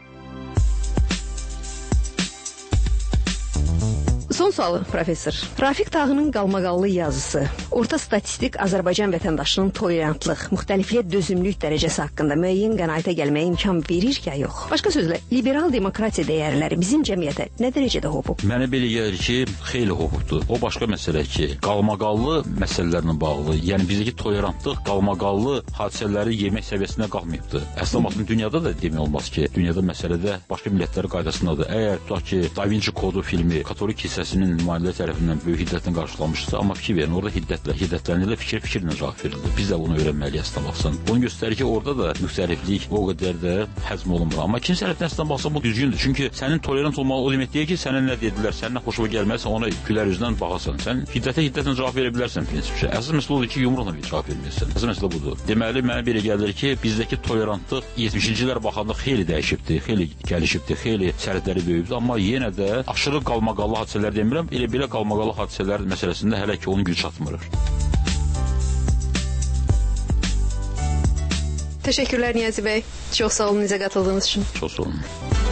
S6: Son sualı, professor. Rafiq Tağının qalmaqallı yazısı, orta statistik Azərbaycan vətəndaşının tolerantlıq, müxtəlifliyə dözümlülük dərəcəsi haqqında müəyyən qənaətə gəlməyə imkan verir ya yox? Başqa sözlə, liberal demokratiya dəyərləri bizim cəmiyyətə nə dərəcədə hopub?
S7: Mənə belə gəlir ki, xeyli hopubdur. O başqa məsələ ki, qalmaqallı məsələlərlə bağlı, yəni bizdəki tolerantlıq qalmaqallı hadisələri yemək səviyyəsində qalmayıbdır. Əslində baxın, dünyada da demək olmaz ki, dünyada məsələdə başqa millətlər qaydasındadır. Əgər tutaq ki, Da Vinci kodu filmi Katolik kilsəsinin nümayəndələr tərəfindən böyük hiddətlə qarşılanmışsa, amma fikir verin, orada hiddətlənirlə fikirlə cavab verilir. Biz də bunu öyrənməliyik əslində baxsan. Bunu göstərir ki, orada da müxtəliflik o qədər də həzm olunmur. Amma ikinci tərəfdən əslində baxsan bu düzgündür. Çünki sənin tolerant olmalı o demək deyil ki, sənə nə dedilər, səndən xoşuna gəlməzsə ona gülər üzdən baxasan. Sən hiddətlə cavab verə bilərsən prinsipcə. Əsas məsələ odur ki, yumruqla cavab verməlisən. Əsas məsələ budur. Deməli, mənə belə gəlir ki, bizdəki tolerantlıq 70-ci illərə baxanda xeyli dəyişibdir, xeyli gəlişibdir, xeyli sərhədləri böyüyübdür, amma yenə də aşırı qalmaqallı hadisələr demirəm, elə qalmaqallı hadisələr məsələsində hələ ki onun gücü çatmır.
S6: Təşəkkürlər Niyazi bəy. Çox sağ olun bizə qatıldığınız üçün.
S7: Çox sağ olun.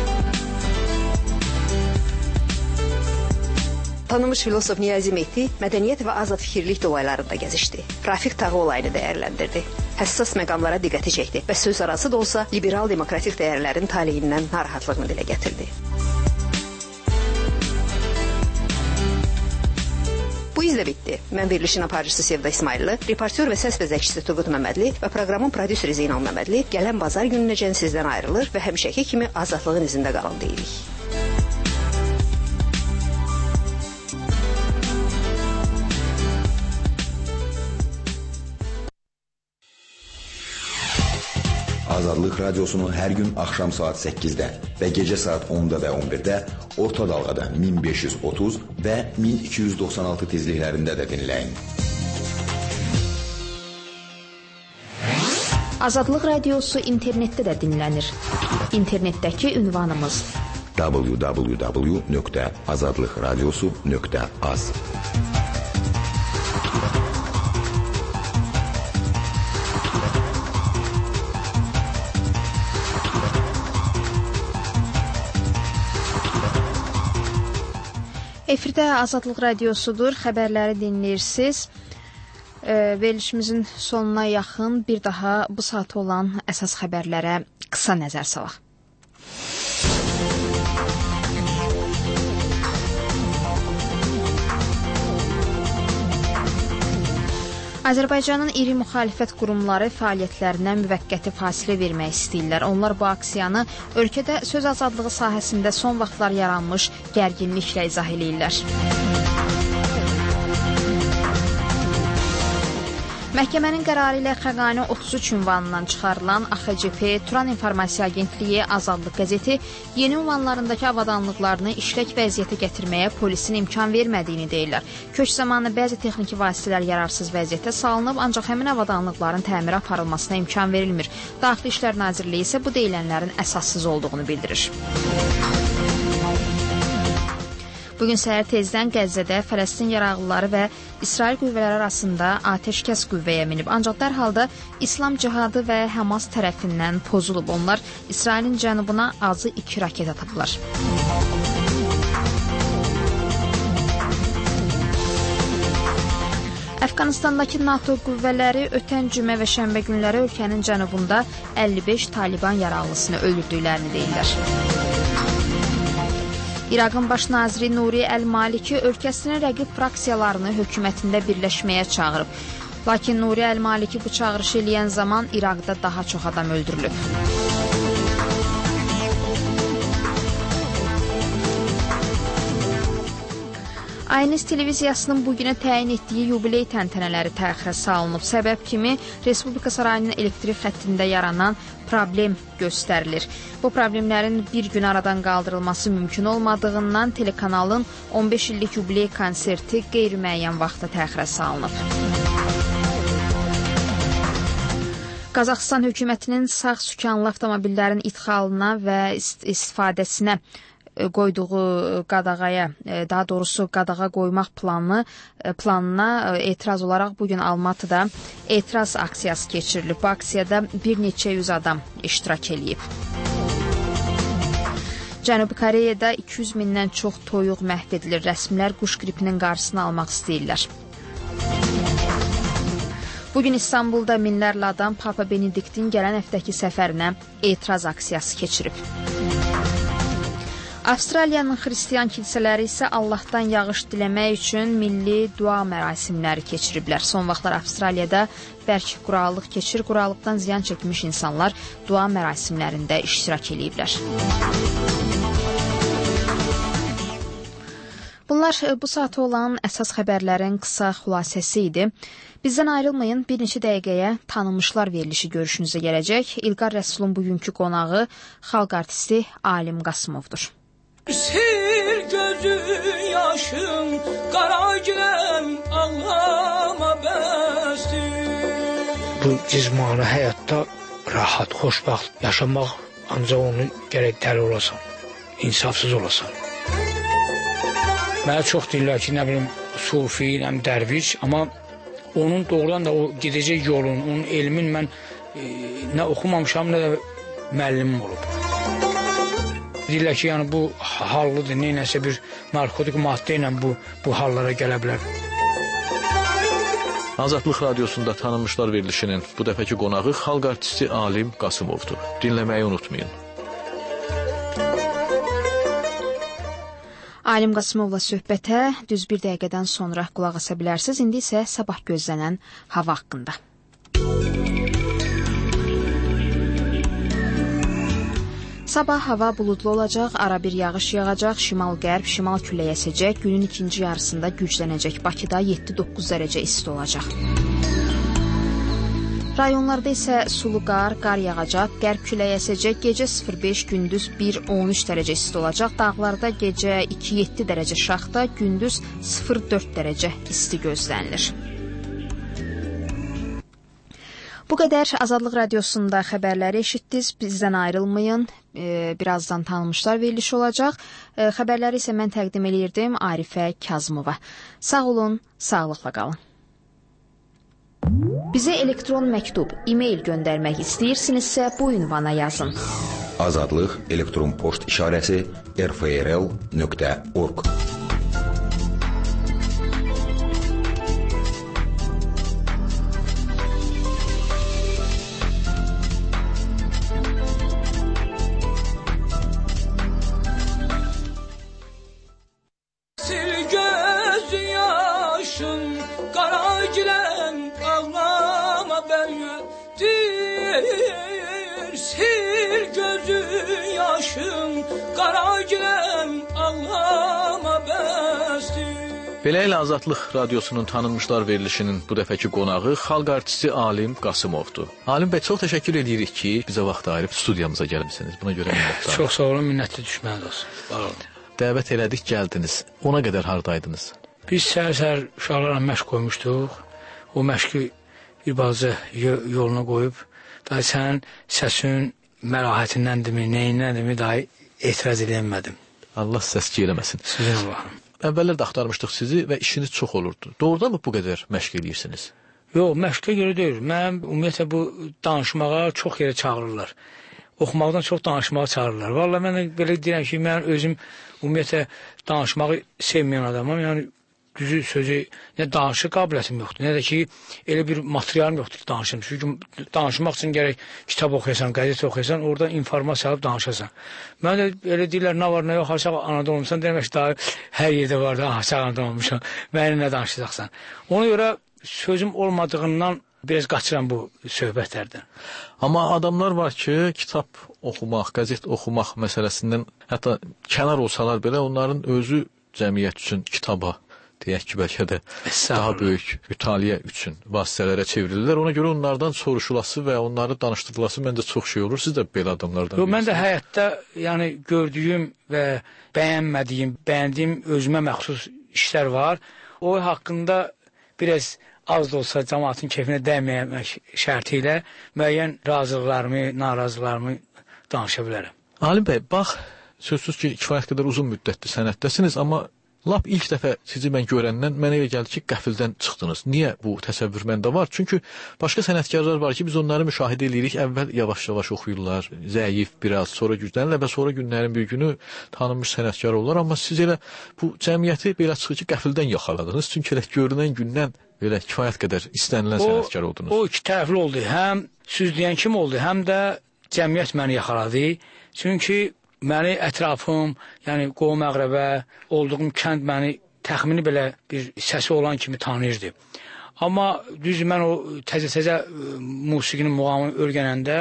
S6: Tanınmış filosof Niyazi Mehdi mədəniyyət və azad fikirlik dolaylarında gəzişdi. Rafiq Tağı olayını dəyərləndirdi. Həssas məqamlara diqqəti çəkdi və söz arası da olsa liberal demokratik dəyərlərin taleyindən narahatlığını dilə gətirdi. Bu izlə bitdi. Mən verilişin aparıcısı Sevda İsmailli, reportyor və səs bəzəkçisi Turqut Məmmədli və proqramın prodüseri Zeynal Məmmədli gələn bazar gününəcən sizdən ayrılır və həmişəki kimi azadlığın izində qalın deyirik.
S18: Azadlıq Radiosunu hər gün axşam saat 8-də və gecə saat 10-da və 11-də orta dalğada 1530 və 1296 tezliklərində də dinləyin.
S1: Azadlıq Radiosu internetdə də dinlənir. İnternetdəki ünvanımız
S18: www.azadlıqradiosu.az.
S1: Efirdə Azadlıq Radiosudur, xəbərləri dinləyirsiniz. Verilişimizin sonuna yaxın bir daha bu saat olan əsas xəbərlərə qısa nəzər salaq. Azərbaycanın iri müxalifət qurumları fəaliyyətlərindən müvəqqəti fasilə vermək istəyirlər. Onlar bu aksiyanı ölkədə söz azadlığı sahəsində son vaxtlar yaranmış gərginliklə izah edirlər. Məhkəmənin qərarı ilə Xəqani 33 ünvanından çıxarılan AXCP Turan İnformasiya Agentliyi Azadlıq qəzeti yeni ünvanlarındakı avadanlıqlarını işlək vəziyyətə gətirməyə polisin imkan vermədiyini deyirlər. Köç zamanı bəzi texniki vasitələr yararsız vəziyyətə salınıb, ancaq həmin avadanlıqların təmir aparılmasına imkan verilmir. Daxili İşlər Nazirliyi isə bu deyilənlərin əsassız olduğunu bildirir. Bugün səhər tezdən Qəzzədə Fələstin yaraqlıları və İsrail qüvvələri arasında atəşkəs qüvvəyə minib. Ancaq dərhal da İslam Cihadı və Həmas tərəfindən pozulub. Onlar İsrailin cənubuna azı 2 raket atıblar. Əfqanistandakı NATO qüvvələri ötən cümə və şənbə günləri ölkənin cənubunda 55 Taliban yaralısını öldürdüklərini deyirlər. İraqın baş naziri Nuri Əl-Maliki ölkəsinin rəqib fraksiyalarını hökumətində birləşməyə çağırıb. Lakin Nuri Əl-Maliki bu çağırışı eləyən zaman İraqda daha çox adam öldürülüb. INS televiziyasının bugünə təyin etdiyi yubiley təntənələri təxirə salınıb. Səbəb kimi Respublika Sarayının elektrik xəttində yaranan problem göstərilir. Bu problemlərin bir gün aradan qaldırılması mümkün olmadığından telekanalın 15 illik yubiley konserti qeyri-müəyyən vaxta təxirə salınıb. Qazaxıstan hökumətinin sağ sükanlı avtomobillərin idxalına və istifadəsinə qoyduğu qadağaya, daha doğrusu qadağa qoymaq planına etiraz olaraq bugün Almatıda etiraz aksiyası keçirilib. Bu aksiyada bir neçə yüz adam iştirak edib. Cənubi Koreyada 200 mindən çox toyuq məhv edilir. Rəsmilər quş qripinin qarşısını almaq istəyirlər. Bugün İstanbulda minlərlə adam Papa Benediktin gələn həftəki səfərinə etiraz aksiyası keçirib. Avstraliyanın xristian kilsələri isə Allahdan yağış diləmək üçün milli dua mərasimləri keçiriblər. Son vaxtlar Avstraliyada bərk quraqlıq keçir, quraqlıqdan ziyan çəkmiş insanlar dua mərasimlərində iştirak ediblər. Bunlar bu saata olan əsas xəbərlərin qısa xülasəsi idi. Bizdən ayrılmayın, bir neçə dəqiqəyə tanınmışlar verilişi görüşünüzə gələcək. İlqar Rəsulun bugünkü qonağı xalq artisti Alim Qasımovdur.
S19: Sil gözün yaşın, qara gilən ağlama bəsdir.
S20: Bu cismani həyatda rahat, xoşbaxt yaşamaq ancaq onu gərək dəli olasan, insafsız olasan. Mənə çox deyirlər ki, nə bilim, sufi, nə dərviş, amma onun doğrudan da o gedəcək yolun, onun elmin mən nə oxumamışam, nə də müəllimim olub. Deyirlər ki, yəni bu hallıdır, neynəsə bir narkotik maddə ilə bu hallara gələ bilər.
S21: Azadlıq Radiosunda tanınmışlar verilişinin bu dəfəki qonağı xalq artisti Alim Qasımovdur. Dinləməyi unutmayın.
S1: Alim Qasımovla söhbətə düz bir dəqiqədən sonra qulaq asa bilərsiniz. İndi isə sabah gözlənən hava haqqında. Sabah hava buludlu olacaq, ara bir yağış yağacaq, şimal-qərb, şimal küləyi əsəcək, günün ikinci yarısında güclənəcək. Bakıda 7-9 dərəcə isti olacaq. Rayonlarda isə sulu qar yağacaq, qərb küləyi əsəcək, gecə 0-5, gündüz 1-13 dərəcə isti olacaq. Dağlarda gecə 2-7 dərəcə şaxta, gündüz 0-4 dərəcə isti gözlənilir. Bu qədər Azadlıq Radiosunda xəbərləri eşitdiniz. Bizdən ayrılmayın. Birazdan tanınmışlar verilişi olacaq. Xəbərləri isə mən təqdim edirdim Arifə Kazımova. Sağ olun, sağlıqla qalın. Bizə elektron məktub, e-mail göndərmək istəyirsinizsə bu ünvana yazın.
S18: Azadlıq elektron poçt işarəsi rfrl.org
S21: Beləliklə Azadlıq Radiosunun tanınmışlar verilişinin bu dəfəki qonağı xalq artisti Alim Qasımovdur. Alim bəy, çox təşəkkür edirik ki, bizə vaxt ayırıb studiyamıza gəlmisiniz. Buna görə minnətdarım.
S20: Çox sağ olun, minnətli düşməniz olsun. Sağ olun.
S21: Dəvət elədik, gəldiniz. Ona qədər hardaydınız?
S20: Biz səhər-səhər uşaqlarla məşq qoymuşduq. O məşqi bir balaca yoluna qoyub, daha sənin səsin məlahətindəndirmi, neyindəndirmi daha etiraz edəmədim.
S21: Allah səs-küy eləməsin.
S20: Sizin Allahım.
S21: Əvvəllər də axtarmışdıq sizi və işiniz çox olurdu. Doğrudan mı bu qədər məşq edirsiniz?
S20: Yox, məşqə görə deyil. Mən ümumiyyətlə bu danışmağa çox yerə çağırırlar. Oxumaqdan çox danışmağa çağırırlar. Vallahi mən belə deyirəm ki, mən özüm ümumiyyətlə danışmağı sevməyən adamam. Yəni düzü sözü, nə danışıq qabiliyyətim yoxdur, nə də ki, elə bir materialım yoxdur ki, danışım. Çünki danışmaq üçün gərək kitab oxuyasan, qəzet oxuyasan, orada informasiya alıb danışasan. Mən də elə deyirlər, nə var, nə yox, aşağı anada olmuşsan, demək ki, daha hər yerdə var da, aşağı anada olmuşam, mənə nə danışacaqsan. Ona görə sözüm olmadığından biraz qaçıram bu söhbətlərdən.
S21: Amma adamlar var ki, kitab oxumaq, qəzet oxumaq məsələsindən hətta kənar olsalar belə, onların özü cəmiyyət üçün kitaba, deyək ki, bəlkə də daha böyük mütaliə üçün vasitələrə çevrilirlər. Ona görə onlardan soruşulası və onları danışdırılası məncə çox şey olur. Siz də belə adamlardan
S20: bilirsiniz. Mən də həyatda yəni, gördüyüm və bəyəndiyim özümə məxsus işlər var. O haqqında biraz az da olsa cəmaatın keyfinə dəyməmək şərti ilə müəyyən razılıqlarımı, narazılıqlarımı danışa bilərəm.
S21: Alim bəy, bax, sözsüz ki, kifayət qədər uzun müddətdir sənətdəsiniz, amma lap ilk dəfə sizi mən görəndən mənə elə gəldi ki, qəfildən çıxdınız. Niyə bu təsəvvür məndə var? Çünki başqa sənətkarlar var ki, biz onları müşahidə edirik. Əvvəl yavaş-yavaş oxuyurlar, zəif biraz, sonra güclənirlər və sonra günlərin bir günü tanınmış sənətkar olurlar. Amma siz elə bu cəmiyyəti belə çıxır ki, qəfildən yaxaladınız. Çünki elə görünən gündən belə kifayət qədər istənilən sənətkar oldunuz.
S20: O iki tərəfli oldu. Həm süzləyən kim oldu, həm də cəmiyyət məni yaxaladı. Çünki məni ətrafım, yəni qohum-əqrəbə, olduğum kənd məni təxmini belə bir səsi olan kimi tanıyırdı. Amma düz mən o təzə-təzə musiqinin muğamını öyrənəndə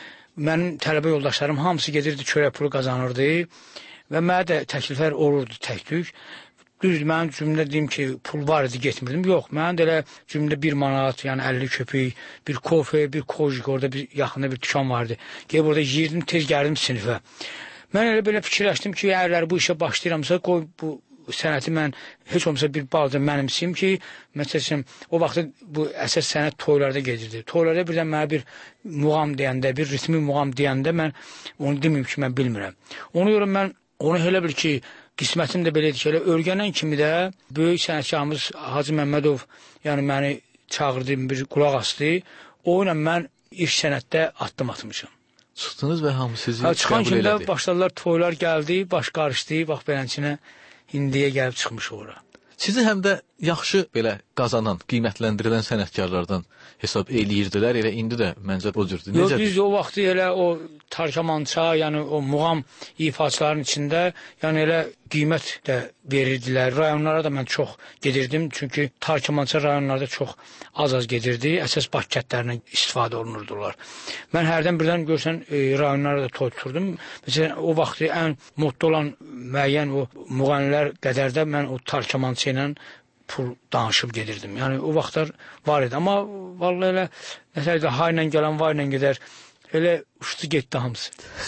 S20: mənim tələbə yoldaşlarım hamısı gedirdi, çörək pulu qazanırdı və mənə də təkliflər olurdu tək-tük. Düz mənim cümlə deyim ki, pul var idi, getmirdim. Yox, mənim də elə cümlə 1 manat, yəni 50 köpük, bir kofe, bir kojik, orada bir yaxında bir dükan vardı. Gəlib orada yiyirdim, tez gəldim sinifə. Mən elə belə fikirləşdim ki, əgər bu işə başlayıramsa, qoy bu sənəti mən heç olmasa bir balaca mənimsiyim ki, məsələn, o vaxtda bu əsas sənət toylarda gedirdi. Toylarda birdən mənə bir muğam deyəndə, bir ritmi muğam deyəndə mən onu deməyim ki, mən bilmirəm. Ona görə mən onu elə bil ki, qismətim də belə idi ki, elə öyrənən kimi də böyük sənətkarımız Hacı Məmmədov, yəni məni çağırdı, bir qulaq asdı. O ilə mən ilk sənətdə addım atmışam.
S21: Çıxdınız və hamı sizi qəbul elədi.
S20: Çıxan kimi başladılar, toylar gəldi, baş qarışdı, bax belənçinə indiyə gəlib çıxmış ora.
S21: Sizi həm də yaxşı belə qazanan, qiymətləndirilən sənətkarlardan hesab eləyirdilər, elə indi də məncə o cürdür.
S20: Yox, biz o vaxtı elə o tarkamança, yəni o muğam ifaçıların içində, yəni elə qiymət də verirdilər. Rayonlara da mən çox gedirdim, çünki tarkamança rayonlarda çox az gedirdi, əsas Bakı kəndlərindən istifadə olunurdular. Mən hərdən birdən görsən rayonlara da toy tuturdum. Məsələn, o vaxtı ən modda olan müəyyən o müğənnilər qədərdə mən o tarkamança ilə pul danışıb gedirdim. Yəni o vaxtlar var idi. Amma vallahi elə nəsə ha ilə gələn, va ilə gedər. Elə uçdu getdi hamısı.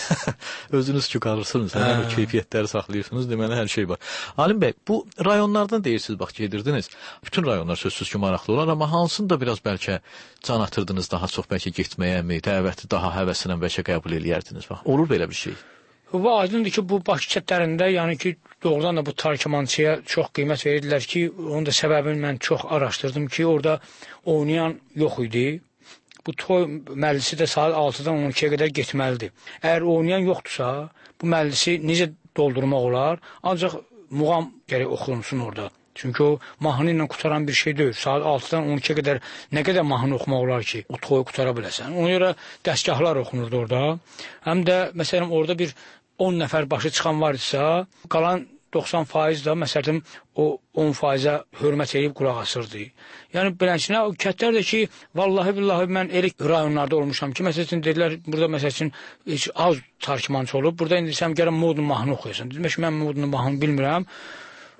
S21: Özünüz ki qalırsınız, həmin o keyfiyyətləri saxlayırsınız, deməli hər şey var. Alim bəy, bu rayonlardan deyirsiniz, bax gedirdiniz. Bütün rayonlar sözsüz ki maraqlı olar, amma hansını da biraz bəlkə can atırdınız daha çox bəlkə getməyə mi, dəvəti daha həvəslə bəlkə qəbul eləyərdiniz. Bax, olur belə bir şey.
S20: Bu aydındır ki, bu Bakı kəndlərində, yəni ki, doğrudan da bu tarkamançıya çox qiymət verirdilər ki, onun da səbəbini mən çox araşdırdım ki, orada oynayan yox idi. Bu toy məclisi də saat 6-dan 12-yə qədər getməlidir. Əgər oynayan yoxdursa, bu məclisi necə doldurmaq olar? Ancaq muğam gərək oxunsun orada. Çünki o mahnı ilə qutaran bir şey deyil. Saat 6-dan 12-yə qədər nə qədər mahnı oxumaq olar ki, o toyu qutara biləsən. Ona görə dəstgahlar oxunurdu orada. Həm də, məsələn, orada bir 10 nəfər başı çıxan var idisə, qalan 90% da, məsələn, o 10%-ə hörmət edib qulaq asırdı. Yəni, belənçinə, o kətlər də ki, vallahi billahi mən elə rayonlarda olmuşam ki, məsələn, dedilər, burada, məsələn, heç az tarkimançı olub, burada indi sən gələn modun mahnı oxuyorsun. Demək ki, mən modun mahnı bilmirəm.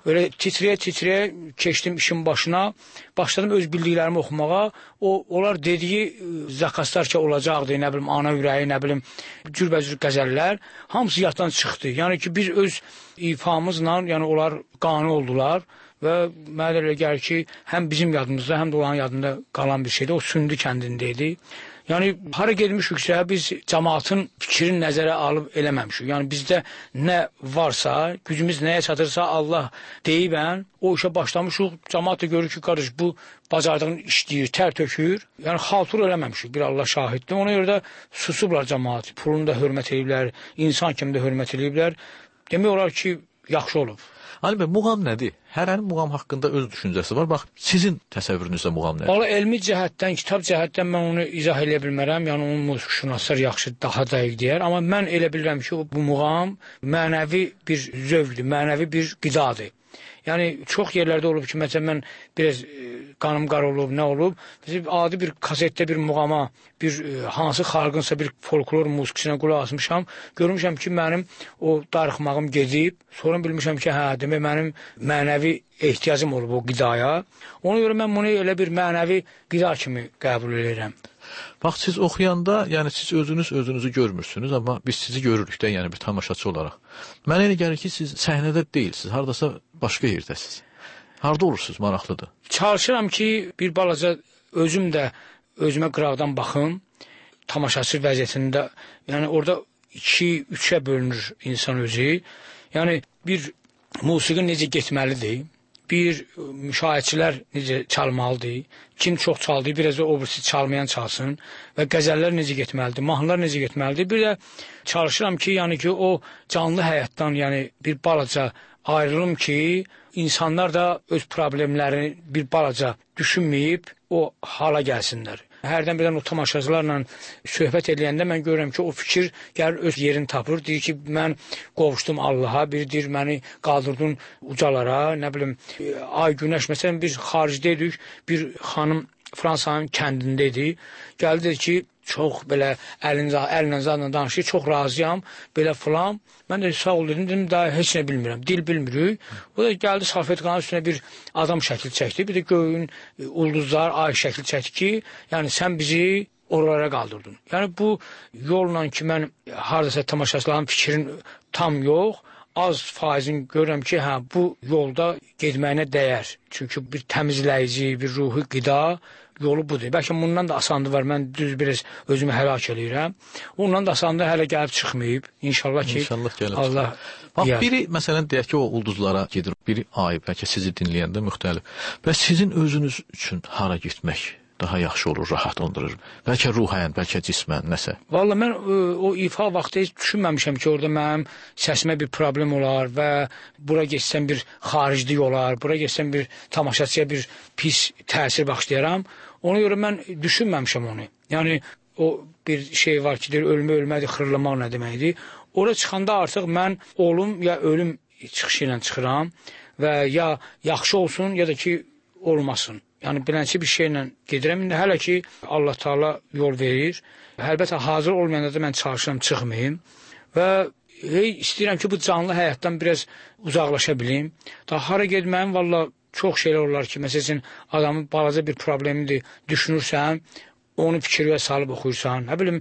S20: Elə titrəyə-titrəyə keçdim işin başına. Başladım öz bildiklərimi oxumağa. Onlar dediyi zakazlar ki olacaqdı, nə bilim, ana ürəyi, nə bilim, cürbəcür qəzəllər, hamısı yaddan çıxdı. Yəni ki, biz öz ifamızla, yəni onlar qane oldular və mənə elə gəlir ki, həm bizim yadımızda, həm də onların yadında qalan bir şeydir. O Sündü kəndində idi. Yəni, hara gedmişiksə, biz cəmaatın fikrini nəzərə alıb eləməmişik. Yəni, bizdə nə varsa, gücümüz nəyə çatırsa, Allah deyibən, o işə başlamışıq. Cəmaat da görür ki, qardaş, bu bacardığını işləyir, tər tökür. Yəni, xaltur eləməmişik, bir Allah şahiddir. Ona görə də susublar cəmaat. Pulunu da hörmət ediblər, insan kimi də hörmət ediblər. Demək olar ki, yaxşı olub.
S21: Ali bəy, muğam nədir? Hərənin muğam haqqında öz düşüncəsi var. Bax, sizin təsəvvürünüzdə muğam nədir?
S20: Valla elmi cəhətdən, kitab cəhətdən mən onu izah edə bilmərəm. Yəni, onun musiqişünaslar yaxşı, daha dəqiq deyər. Amma mən elə bilirəm ki, bu muğam mənəvi bir zövqdür, mənəvi bir qidadır. Yəni, çox yerlərdə olub ki, məsələn, mən biraz qanım qar olub, nə olub? Mesela, adi bir kasetdə bir muğama, bir hansı xalqınsa bir folklor musiqisinə qulaq asmışam. Görmüşəm ki, mənim o darıxmağım gedib. Sonra bilmişəm ki, hə, demək, mənim mənəvi ehtiyacım olub o qidaya. Ona görə mən bunu elə bir mənəvi qida kimi qəbul edirəm.
S21: Bax, siz oxuyanda, yəni siz özünüzü görmürsünüz, amma biz sizi görürük də, yəni bir tamaşaçı olaraq. Mənə elə gəlir ki, siz səhnədə deyilsiniz, haradasa başqa yerdəsiniz. Harada olursunuz, maraqlıdır.
S20: Çalışıram ki, bir balaca özüm də özümə qıraqdan baxım, tamaşaçı vəziyyətində, yəni orada 2-3-ə bölünür insan özü. Yəni bir musiqi necə getməlidir, bir müşahidçilər necə çalmalıdır, kim çox çaldı, biraz da o birisi çalmayan çalsın və qəzəllər necə getməlidir, mahnılar necə getməlidir. Bir də çalışıram ki, yəni ki, o canlı həyatdan, yəni bir balaca ayrılım ki, insanlar da öz problemlərini bir balaca düşünməyib o hala gəlsinlər. Hərdən birdən o tamaşaçılarla söhbət edəndə mən görürəm ki, o fikir gəlir öz yerini tapır. Deyir ki, mən qovuşdum Allaha, biri deyir, məni qaldırdın ucalara, nə bilim, ay günəş. Məsələn, biz xaricdə idik, bir xanım Fransanın kəndində idi. Gəldi dedi ki, çox belə əlinlə zadla danışır, çox razıyam, belə filan. Mən də sağ ol dedim, daha heç nə bilmirəm, dil bilmirik. O da gəldi salfetkanın üstünə bir adam şəkli çəkdi, bir də göyün ulduzlar, ay şəkli çəkdi ki, yəni sən bizi oralara qaldırdın. Yəni bu yolla ki, mən haradasa tamaşaçıların fikrin tam yox, az faizin görürəm ki, hə, bu yolda getməyinə dəyər. Çünki bir təmizləyici, bir ruhi qida yolu budur. Bəlkə bundan da asandı var, mən düz biraz özümü həlak eləyirəm. Ondan da asandı hələ gəlib çıxmayıb. İnşallah ki, Allah
S21: bax, biri, məsələn, deyək ki, o ulduzlara gedir, biri ay, bəlkə sizi dinləyəndə müxtəlif. Və sizin özünüz üçün hara getmək daha yaxşı olur, rahat ondurur. Bəlkə ruhən, bəlkə cismən, nəsə.
S20: Valla mən o ifa vaxtı heç düşünməmişəm ki, orada mənim səsimə bir problem olar və bura geçsəm bir xariclik olar, bura geçsəm bir tamaşaçıya bir pis təsir başlayaram. Ona görə mən düşünməmişəm onu. Yəni, o bir şey var ki, ölmədir, xırlamaq nə deməkdir. Orada çıxanda artıq mən olum ya ölüm çıxışı ilə çıxıram və ya yaxşı olsun, ya da ki, olmasın. Yəni, bilənçi bir şeylə gedirəm. İndi hələ ki, Allah Teala yol verir. Əlbəttə, hazır olmayanda da mən çalışıram, çıxmayayım. Və istəyirəm ki, bu canlı həyatdan biraz uzaqlaşa bilim. Daha hara gedməyim, valla çox şeylər olar ki, məsələn, adamın balaca bir problemidir, düşünürsən, onu fikirə salıb oxuyursan, nə bilim,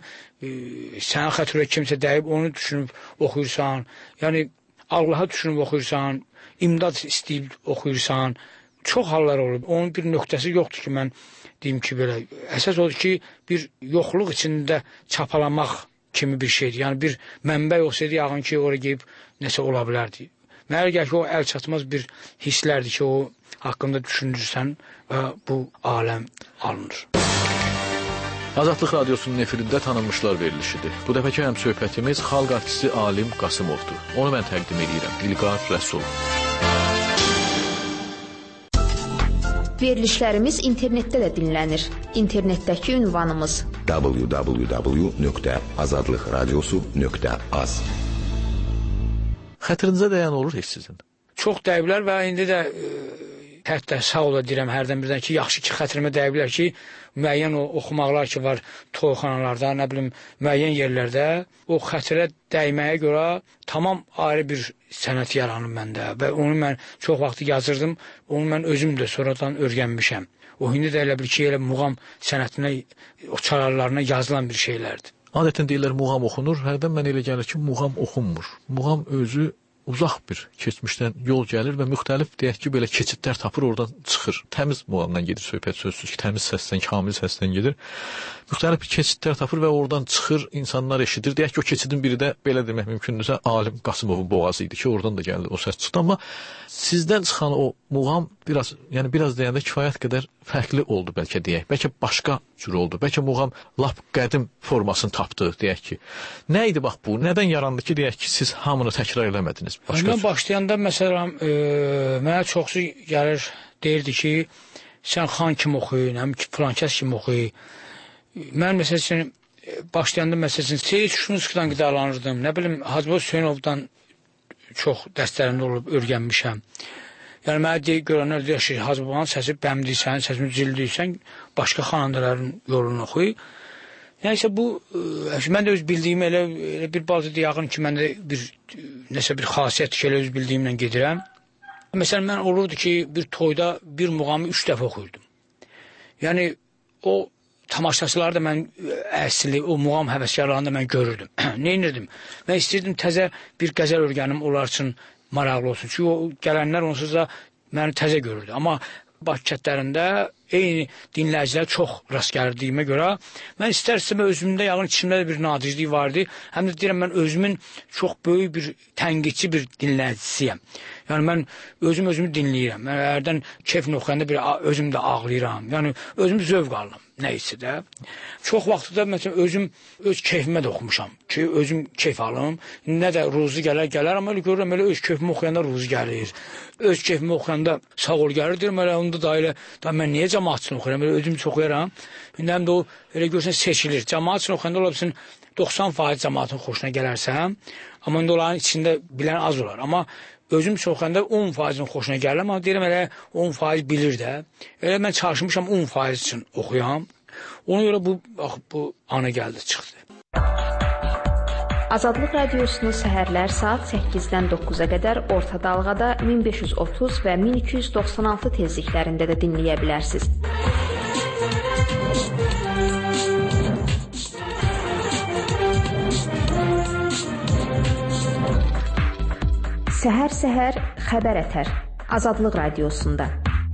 S20: sənə xətrə kimsə dəyib, onu düşünüb oxuyursan, yəni, Allaha düşünüb oxuyursan, imdad istəyib oxuyursan, çox hallar olur. Onun bir nöqtəsi yoxdur ki, mən deyim ki, belə, əsas odur ki, bir yoxluq içində çapalamaq kimi bir şeydir. Yəni, bir mənbə olsaydı, yağın ki, oraya geyib nəsə ola bilərdi. Mənə gəlir ki, o əl çatmaz bir hisslərdir ki, o haqqında düşünürsən və bu aləm alınır.
S21: Azadlıq Radiosunun efirində tanınmışlar verilişidir. Bu dəfəki həm söhbətimiz xalq artisti Alim Qasımovdur. Onu mən təqdim edirəm. İlqar Rəsulov.
S1: Verilişlərimiz internetdə də dinlənir. İnternetdəki ünvanımız
S18: www.azadlıqradiosu.az.
S21: Xətrinizə dəyən olur heç sizin?
S20: Çox dəyiblər və indi də Hətta sağ ola deyirəm hərdən birdən ki, yaxşı ki, xətrimə dəyə bilər ki, müəyyən o oxumaqlar ki var toyxanalarda, nə bilim, müəyyən yerlərdə o xətrə dəyməyə görə tamam ayrı bir sənət yaranıb məndə və onu mən çox vaxt yazırdım, onu mən özüm də sonradan öyrənmişəm. O indi də elə bir ki, elə muğam sənətinə, o çalarlarına yazılan bir şeylərdir.
S21: Adətən deyirlər muğam oxunur, hərdən mən elə gəlir ki, muğam oxunmur. Muğam özü uzaq bir keçmişdən yol gəlir və müxtəlif deyək ki, belə keçidlər tapır, oradan çıxır. Təmiz muğamdan gedir söhbət, sözsüz ki, təmiz səsdən, kamil səsdən gedir. Müxtəlif bir keçidlər tapır və oradan çıxır, insanlar eşidir. Deyək ki, o keçidin biri də belə demək mümkündürsə, Alim Qasımovun boğazı idi ki, oradan da gəldi, o səs çıxdı. Amma sizdən çıxan o muğam biraz deyəndə kifayət qədər fərqli oldu bəlkə deyək. Bəlkə başqa cür oldu. Bəlkə muğam lap qədim formasını tapdı, deyək ki. Nə idi bax bu? Nədən yarandı ki, deyək ki, siz hamını təkrar eləmədiniz?
S20: Mən başlayanda, məsələn, mənə çoxsu gəlir, deyirdi ki, sən xan kimi oxuy, filan kəs kimi oxuy. Mən, məsələn, başlayanda, məsələn, Seyid Şuşunskidən qidalanırdım. Nə bilim, Hacıboz Hüseynovdan çox dəstlərində olub, örgənmişəm. Yəni, mənə görənlər deyir ki, Hacıboğanın səsi bəmdirsən, səsini cildiysən, başqa xanandaların yolunu oxuy. Nəysə, bu, mən də öz bildiyimi elə bir bazı deyağın ki, mən də nəsə bir xasiyyət ki, elə öz bildiyimlə gedirəm. Məsələn, mən olurdu ki, bir toyda bir muğamı 3 dəfə oxuyurdum. Yəni, o tamaşaçıları da mən əsli, o muğam həvəskarlarını da mən görürdüm. Nə inirdim? Mən istəyirdim təzə bir qəzəl örgənim onlar üçün maraqlı olsun. Çünki o gələnlər onsuz da məni təzə görürdü. Amma Bakı kətlərində eyni dinləyicilər çox rast gəldiyimə görə mən istər-istəmə özümdə yağın içimdə də bir nadirlik vardı. Həm də deyirəm, mən özümün çox böyük bir tənqidçi bir dinləyicisiyəm. Yəni, mən özümü dinləyirəm. Mən hərdən keyfini oxuyanda özüm də ağlayıram. Yəni, özüm zövq alıram. Nəysə də. Çox vaxtda məsələn özüm öz keyfimə də oxumuşam ki, özüm keyf alım. Nə də ruzu gələr, amma elə görürəm, elə öz keyfimi oxuyanda ruzu gəlir. Öz keyfimi oxuyanda sağ ol gəlir, deyirəm, elə onda da elə, mən niyə cəmaat üçün oxuyuram, elə özüm çox oxuyaram. İndi həm də o, elə görürsən, seçilir. Cəmaat üçün oxuyanda olabilirsin, 90% cəmaatın xoşuna gələrsən, amma indi onların içində bilən az olar. Amma özüm üçün oxuyanda 10%-in xoşuna gəlir, amma deyirəm, elə 10% bilir də. Elə mən çalışmışam 10% üçün oxuyam. Ona görə bu ana gəldi, çıxdı.
S1: Azadlıq Radiosunu səhərlər saat 8-dən 9-a qədər orta dalğada 1530 və 1296 tezliklərində də dinləyə bilərsiniz. Səhər-səhər xəbər ətər Azadlıq Radiosunda.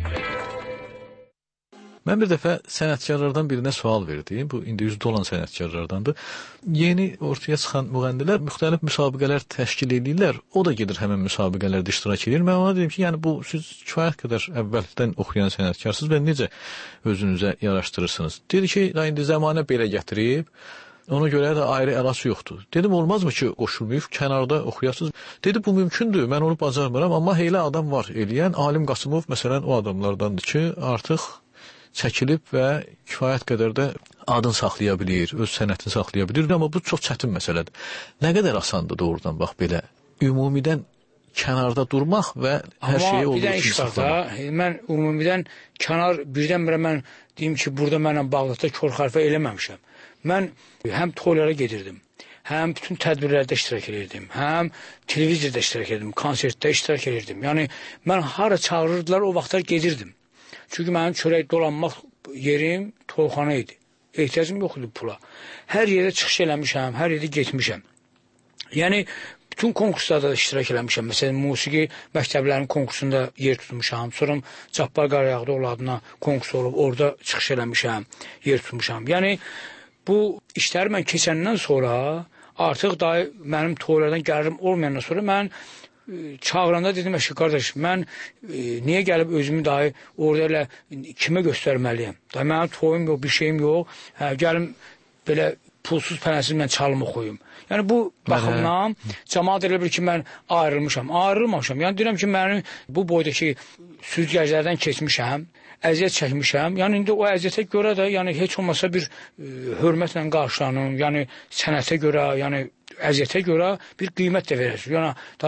S21: Mən bir dəfə sənətkarlardan birinə sual verdim. Bu, indi üzdə olan sənətkarlardandır. Yeni ortaya çıxan müğənnilər müxtəlif müsabiqələr təşkil edirlər. O da gedir həmən müsabiqələrdə iştirak edir. Mən ona dedim ki, yəni bu, siz kifayət qədər əvvəldən oxuyan sənətkarsınız və necə özünüzə yaraşdırırsınız? Dedi ki, indi zəmanə belə gətirib, ona görə də ayrı əlaç yoxdur. Dedim, olmazmı ki, qoşulmayıb, kənarda oxuyasınız? Dedi, bu mümkündür, mən onu bacarmıram, amma elə adam var eləyən. Alim Qasımov, məsələn, o adamlardandır ki, artıq çəkilib və kifayət qədər də adını saxlaya bilir, öz sənətini saxlaya bilir, amma bu çox çətin məsələdir. Nə qədər asandır doğrudan, bax belə, ümumidən kənarda durmaq və hər şeyi olduğu kimi saxlamaq.
S20: Mən ümumidən kənar, birdən-birə mən deyim ki, burada mənlə Bağdadda kör xəlifə eləməmişəm. Mən həm toylara gedirdim, həm bütün tədbirlərdə iştirak edirdim, həm televiziyada iştirak edirdim, konsertdə iştirak edirdim. Yəni, mən hara çağırırdılar, o vaxtlar gedirdim. Çünki mənim çörək dolanmaq yerim toyxana idi. Ehtiyacım yox idi pula. Hər yerdə çıxış eləmişəm, hər yerdə getmişəm. Yəni, bütün konkurslarda da iştirak eləmişəm. Məsələn, musiqi məktəblərinin konkursunda yer tutmuşam. Sonra Cabbar Qarayağdıoğlu adına konkurs olub, orada çıxış eləmişəm, yer tutmuşam. Yəni, bu işləri mən keçəndən sonra, artıq da mənim toylardan gəlirim olmayandan sonra mən çağıranda dedim, qardaş, mən niyə gəlib özümü dahi orada elə kimə göstərməliyəm? Da mənim toyum yox, bir şeyim yox, gəlim belə pulsuz pənəsiz mən çalım oxuyum. Yəni bu baxımdan cəmaat elə bilir ki, mən ayrılmamışam. Yəni deyirəm ki, mənim bu boydakı süzgəclərdən keçmişəm, əziyyət çəkmişəm. Yəni indi o əziyyətə görə də yəni heç olmasa bir hörmətlə qarşılanım, yəni sənətə görə, yəni əziyyətə görə bir qiymət də verəsiniz. Yəni daha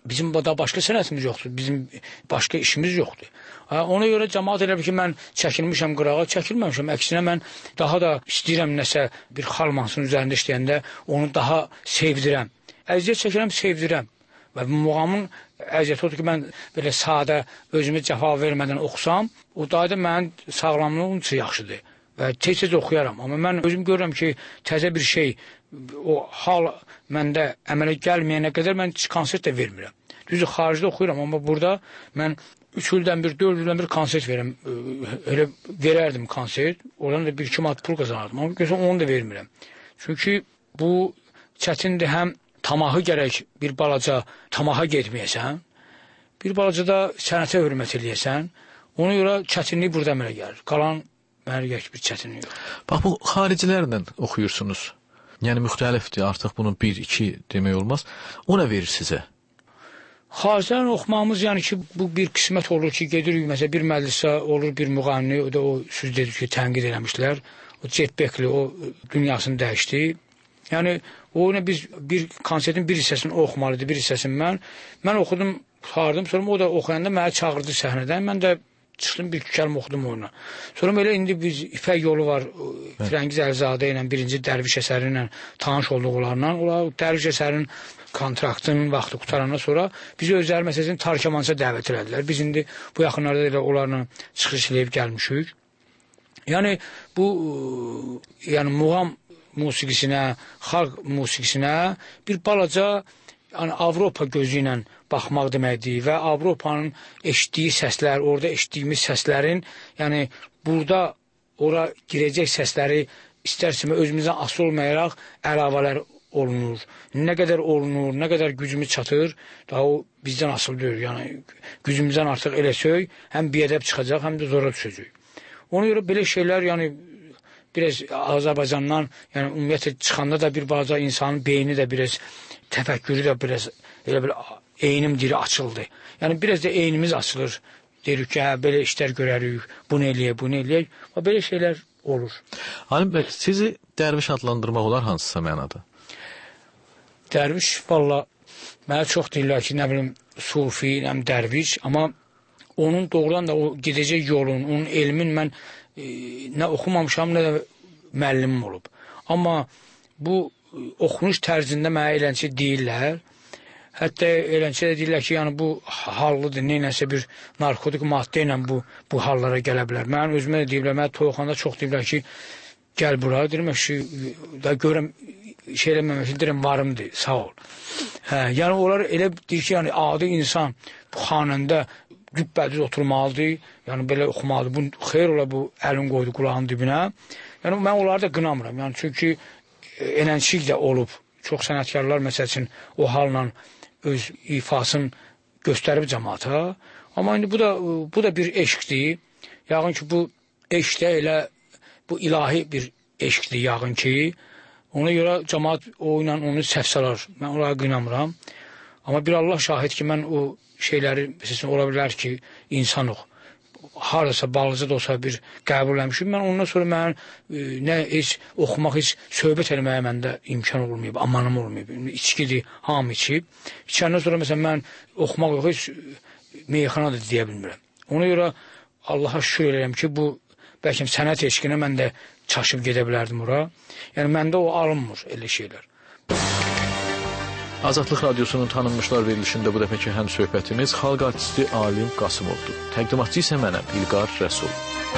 S20: bizim da başqa sənətimiz yoxdur, bizim başqa işimiz yoxdur. Ona görə cəmaət elə bir ki, mən çəkilmişəm qırağa, çəkilməmişəm. Əksinə mən daha da istəyirəm nəsə bir xal mahnısının üzərində işləyəndə onu daha sevdirəm. Əziyyət çəkirəm, sevdirəm. Və bu muğamın əziyyəti odur ki, mən belə sadə, özümə cəfa vermədən oxusam, o da mənim sağlamlığım üçün yaxşıdır. Və tez-tez oxuyaram. Amma mən özüm görürəm ki, təzə bir şey, o hal məndə əmələ gəlməyənə qədər mən konsert də vermirəm. Düzdür, xaricdə oxuyuram, amma burada mən 3 ildən bir, 4 ildən bir konsert verirəm. Elə verərdim konsert, oradan da 1-2 manat pul qazanardım. Amma görürsən, onu da vermirəm. Çünki bu çətindir, həm tamahı gərək bir balaca tamaha getməyəsən, bir balaca da sənətə hörmət eləyəsən, ona görə çətinlik burada əmələ gəlir. Qalan mənə bir çətinlik yox.
S21: Bax, bu xaricilərlə oxuyursunuz. Yəni, müxtəlifdir, artıq bunun 1-2 demək olmaz. O nə verir sizə?
S20: Xaricilərlə oxumağımız, yəni ki, bu bir qismət olur ki, gedirik, məsələn, bir məclisə olur, bir müğənni, o da o söz dedik ki, tənqid eləmişlər. O Chet Bekli, o dünyasını dəyişdi. Yəni, o biz bir konsertin bir hissəsini oxumalıdır, bir hissəsini mən. Mən oxudum, xardım, sonra o da oxuyanda mənə çağırdı səhnədən. Mən də çıxdım, bir kəlmə oxudum oyuna. Sonra elə indi biz İpək yolu var, Firəngiz Əlizadə ilə, birinci Dərviş əsəri ilə tanış olduqlarla. Onlar Dərviş əsərinin kontraktının vaxtı qutarandan sonra bizi özləri məsələsini Tarkamanca dəvət elədilər. Biz indi bu yaxınlarda elə onlarla çıxış eləyib gəlmişik. Yəni, bu muğam musiqisinə, xalq musiqisinə bir balaca Avropa gözü ilə baxmaq deməkdir və Avropanın eşitdiyi səslər, orada eşitdiyimiz səslərin, yəni burada ora girəcək səsləri istərsəmə özümüzdən asılı olmayaraq əlavələr olunur. Nə qədər olunur, nə qədər gücümüz çatır, daha o bizdən asılı deyil. Yəni gücümüzdən artıq eləsək, həm biədəb çıxacaq, həm də zora düşəcək. Ona görə belə şeylər, yəni biraz Azərbaycandan, yəni ümumiyyətlə çıxanda da bir balaca insanın beyni də biraz, təfəkkürü də biraz elə bir eynim diri açıldı. Yəni biraz da eynimiz açılır. Deyirik ki, belə işlər görərik, bunu eləyək, bunu eləyək. Belə şeylər olur.
S21: Halim bəy, sizi dərviş adlandırmaq olar hansısa mənada?
S20: Dərviş, valla, mənə çox deyirlər ki, nə bilim, sufi, nə dərviş, amma onun doğrudan da o gedəcək yolun, onun elmin mən nə oxumamışam, nə də müəllimim olub. Amma bu oxunuş tərzində mənə eləncə deyirlər. Hətta eləncə də deyirlər ki, yəni bu hallıdır, neynəsə bir narkotik maddə ilə bu hallara gələ bilər. Mənim özümə də deyirlər, mənə toyuqanda çox deyirlər ki, gəl bura, deyirəm ki, da görəm, şey eləməmək ki, deyirəm, varımdır, sağ ol. Yəni, onlar elə deyir ki, yəni, adi insan bu xanəndə gübbədüz oturmalıdır, yəni belə oxumalıdır. Bu xeyr ola, bu əlin qoydu qulağın dibinə. Yəni, mən onları da qınamıram, yəni, çünki eləncik də olub. Çox sənətkarlar, məsəl üçün, o halla öz ifasını göstərib cəmaata. Amma indi bu da bir eşqdir. Yağın ki, bu eşqdə elə, bu ilahi bir eşqdir yağın ki, ona görə cəmaat o ilə onu səhv salar. Mən onlara qınamıram. Amma bir Allah şahid ki, mən o şeyləri, məsələn, ola bilər ki, insanıq. Harasa, balıca da olsa bir qəbul eləmişim. Mən ondan sonra mən nə heç oxumaq, heç söhbət eləməyə məndə imkan olmayıb, amanım olmayıb. İçkidir, hamı içib. İçəndən sonra məsələn, mən oxumaq yox, heç meyxana da deyə bilmirəm. Ona görə Allaha şükür eləyəm ki, bu bəlkə sənət eşqinə mən də çaşıb gedə bilərdim ora. Yəni, məndə o alınmır elə şeylər.
S21: Azadlıq Radiosunun tanınmışlar verilişində bu dəfəki həm söhbətimiz xalq artisti Alim Qasımovdur. Təqdimatçı isə mənəm, İlqar Rəsul.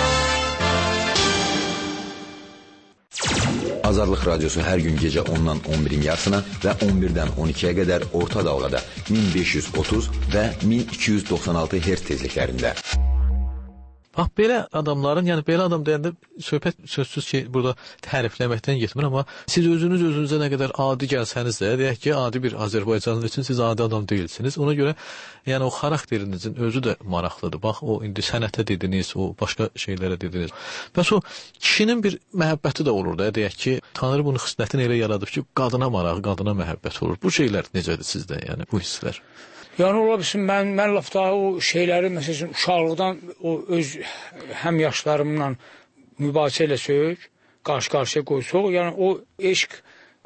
S18: Azadlıq Radiosu hər gün gecə 10-dan 11-in yarısına və 11-dən 12-yə qədər orta dalğada 1530 və 1296 Hz tezliklərində.
S21: Bax, belə adamların, yəni belə adam deyəndə söhbət sözsüz ki, burada tərifləməkdən getmir, amma siz özünüzə nə qədər adi gəlsəniz də, deyək ki, adi bir Azərbaycanlı üçün siz adi adam deyilsiniz. Ona görə, yəni o xarakterinizin özü də maraqlıdır. Bax, o indi sənətə dediniz, o başqa şeylərə dediniz. Bəs o kişinin bir məhəbbəti də olur da, deyək ki, Tanrı bunu xislətini elə yaradıb ki, qadına marağı, qadına məhəbbət olur. Bu şeylər necədir sizdə, yəni bu hisslər?
S20: Yəni, ola bilsin, mən laf daha o şeyləri, məsələn, uşaqlıqdan o öz həm yaşlarımla mübahisə eləsək, qarşı-qarşıya qoysaq, yəni o eşq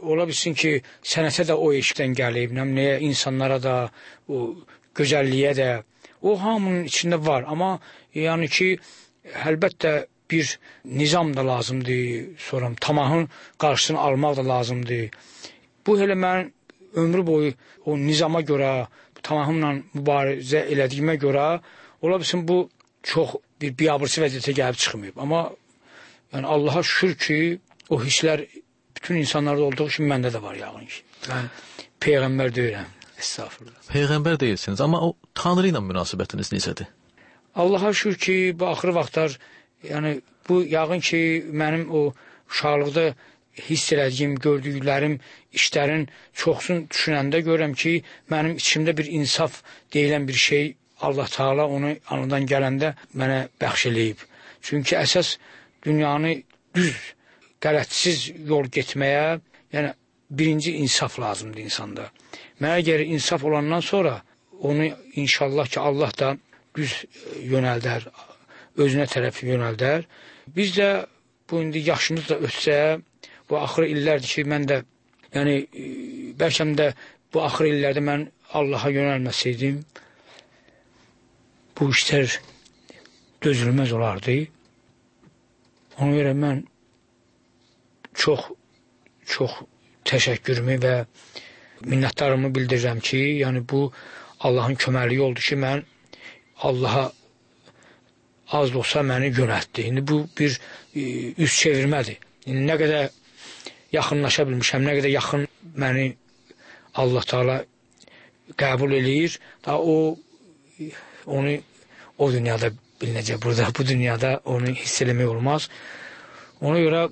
S20: ola bilsin ki, sənətə də o eşqdən gəlib, nəyə insanlara da, o gözəlliyə də, o hamının içində var. Amma yəni ki, əlbəttə bir nizam da lazımdır, sonra tamahın qarşısını almaq da lazımdır. Bu elə mən ömrü boyu o nizama görə, tamahımla mübarizə elədiyimə görə, ola bilsin bu çox bir biabırçı vəziyyətə gəlib çıxmayıb. Amma yəni Allaha şükür ki, o hisslər bütün insanlarda olduğu kimi məndə də var yağın ki. Mən Peyğəmbər deyirəm. Estağfurullah.
S21: Peyğəmbər deyilsiniz, amma o Tanrı ilə münasibətiniz necədir?
S20: Allaha şükür ki, bu axırı vaxtlar, yəni bu yağın ki, mənim o uşaqlıqda hiss elədiyim, gördüklərim, işlərin çoxsunu düşünəndə görürəm ki, mənim içimdə bir insaf deyilən bir şey Allah Teala onu anıdan gələndə mənə bəxş eləyib. Çünki əsas dünyanı düz, qələtsiz yol getməyə, yəni birinci insaf lazımdır insanda. Mənə gəlir insaf olandan sonra onu inşallah ki Allah da düz yönəldər, özünə tərəf yönəldər. Biz də bu indi yaşımız da ötsə, bu axır illərdir ki mən də, yəni bəlkə də bu axır illərdə mən Allaha yönəlməsəydim, bu işlər dözülməz olardı. Ona görə mən çox təşəkkürümü və minnətdarımı bildirirəm ki, yəni bu Allahın köməkliyi oldu ki, mən Allaha az da olsa məni yönəltdi. İndi bu bir üz çevirmədir. İndi nə qədər yaxınlaşa bilmişəm, nə qədər yaxın məni Allah Teala qəbul eləyir, da onu o dünyada bilinəcək, burada, bu dünyada onu hiss eləmək olmaz. Ona görə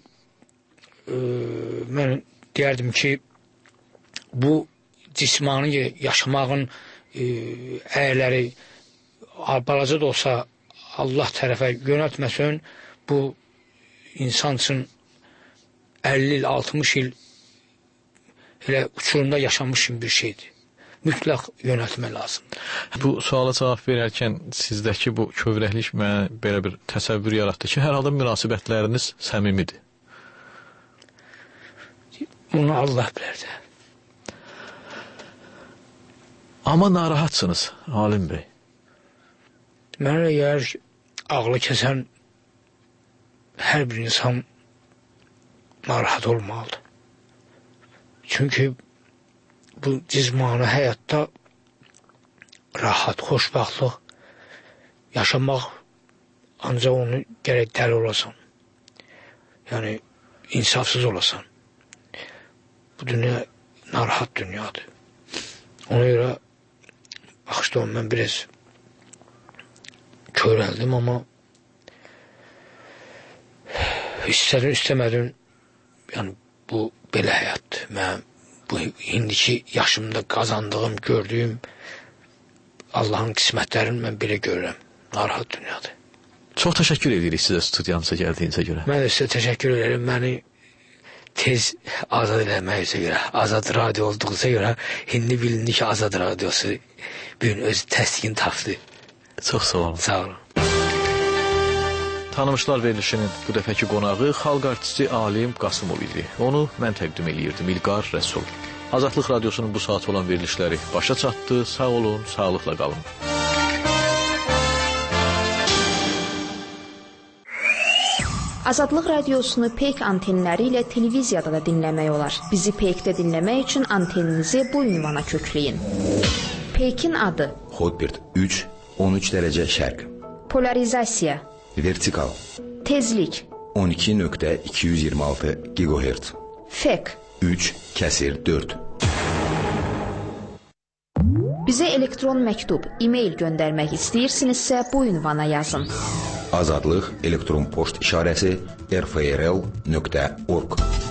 S20: mən deyərdim ki, bu cismani yaşamağın əyərləri balaca da olsa Allah tərəfə yönəltməsin, bu insan üçün 50 il, 60 il elə uçurumda yaşamış bir şeydir. Mütləq yönəltmək lazımdır.
S21: Bu suala cavab verərkən sizdəki bu kövrəklik mənə belə bir təsəvvür yaratdı ki, hər halda münasibətləriniz səmimidir.
S20: Bunu Allah bilər də.
S21: Amma narahatsınız, Alim bəy.
S20: Mənə əgər ağlı kəsən hər bir insan narahat olmalıdır. Çünki bu cizmani həyatda rahat, xoşbaxtlıq yaşamaq ancaq onu gərək dəli olasan. Yəni, insafsız olasan. Bu dünya narahat dünyadır. Ona görə baxışda mən biraz körəldim, amma istədim, istəmədim, yəni bu belə həyatdır. Mən bu indiki yaşımda qazandığım, gördüyüm Allahın qismətlərini mən belə görürəm. Narahat dünyadır.
S21: Çox təşəkkür edirik sizə studiyanıza gəldiyinizə görə.
S20: Mən də sizə təşəkkür ederim. Məni tez azad eləməyinizə görə, azad radio olduğunuza görə, indi bilindi ki, azad radiosu bugün öz təsdiqini tapdı.
S21: Çox sağ olun.
S20: Sağ olun.
S21: Tanımışlar verilişinin bu dəfəki qonağı xalq artisti Alim Qasımov idi. Onu mən təqdim eləyirdim, İlqar Rəsul. Azadlıq Radiosunun bu saat olan verilişləri başa çatdı. Sağ olun, sağlıqla qalın.
S1: Azadlıq Radiosunu Peyk antenləri ilə televiziyada da dinləmək olar. Bizi Peykdə dinləmək üçün anteninizi bu ünvana kökləyin. Peykin adı:
S18: Hotbird 3, 13 dərəcə şərq.
S1: Polarizasiya:
S18: Vertikal.
S1: Tezlik:
S18: 12.226 GHz.
S1: Fek:
S18: 3/4.
S1: Bizə elektron məktub, e-mail göndərmək istəyirsinizsə bu ünvana yazın.
S18: Azadlıq elektron poçt işarəsi rfrl.org.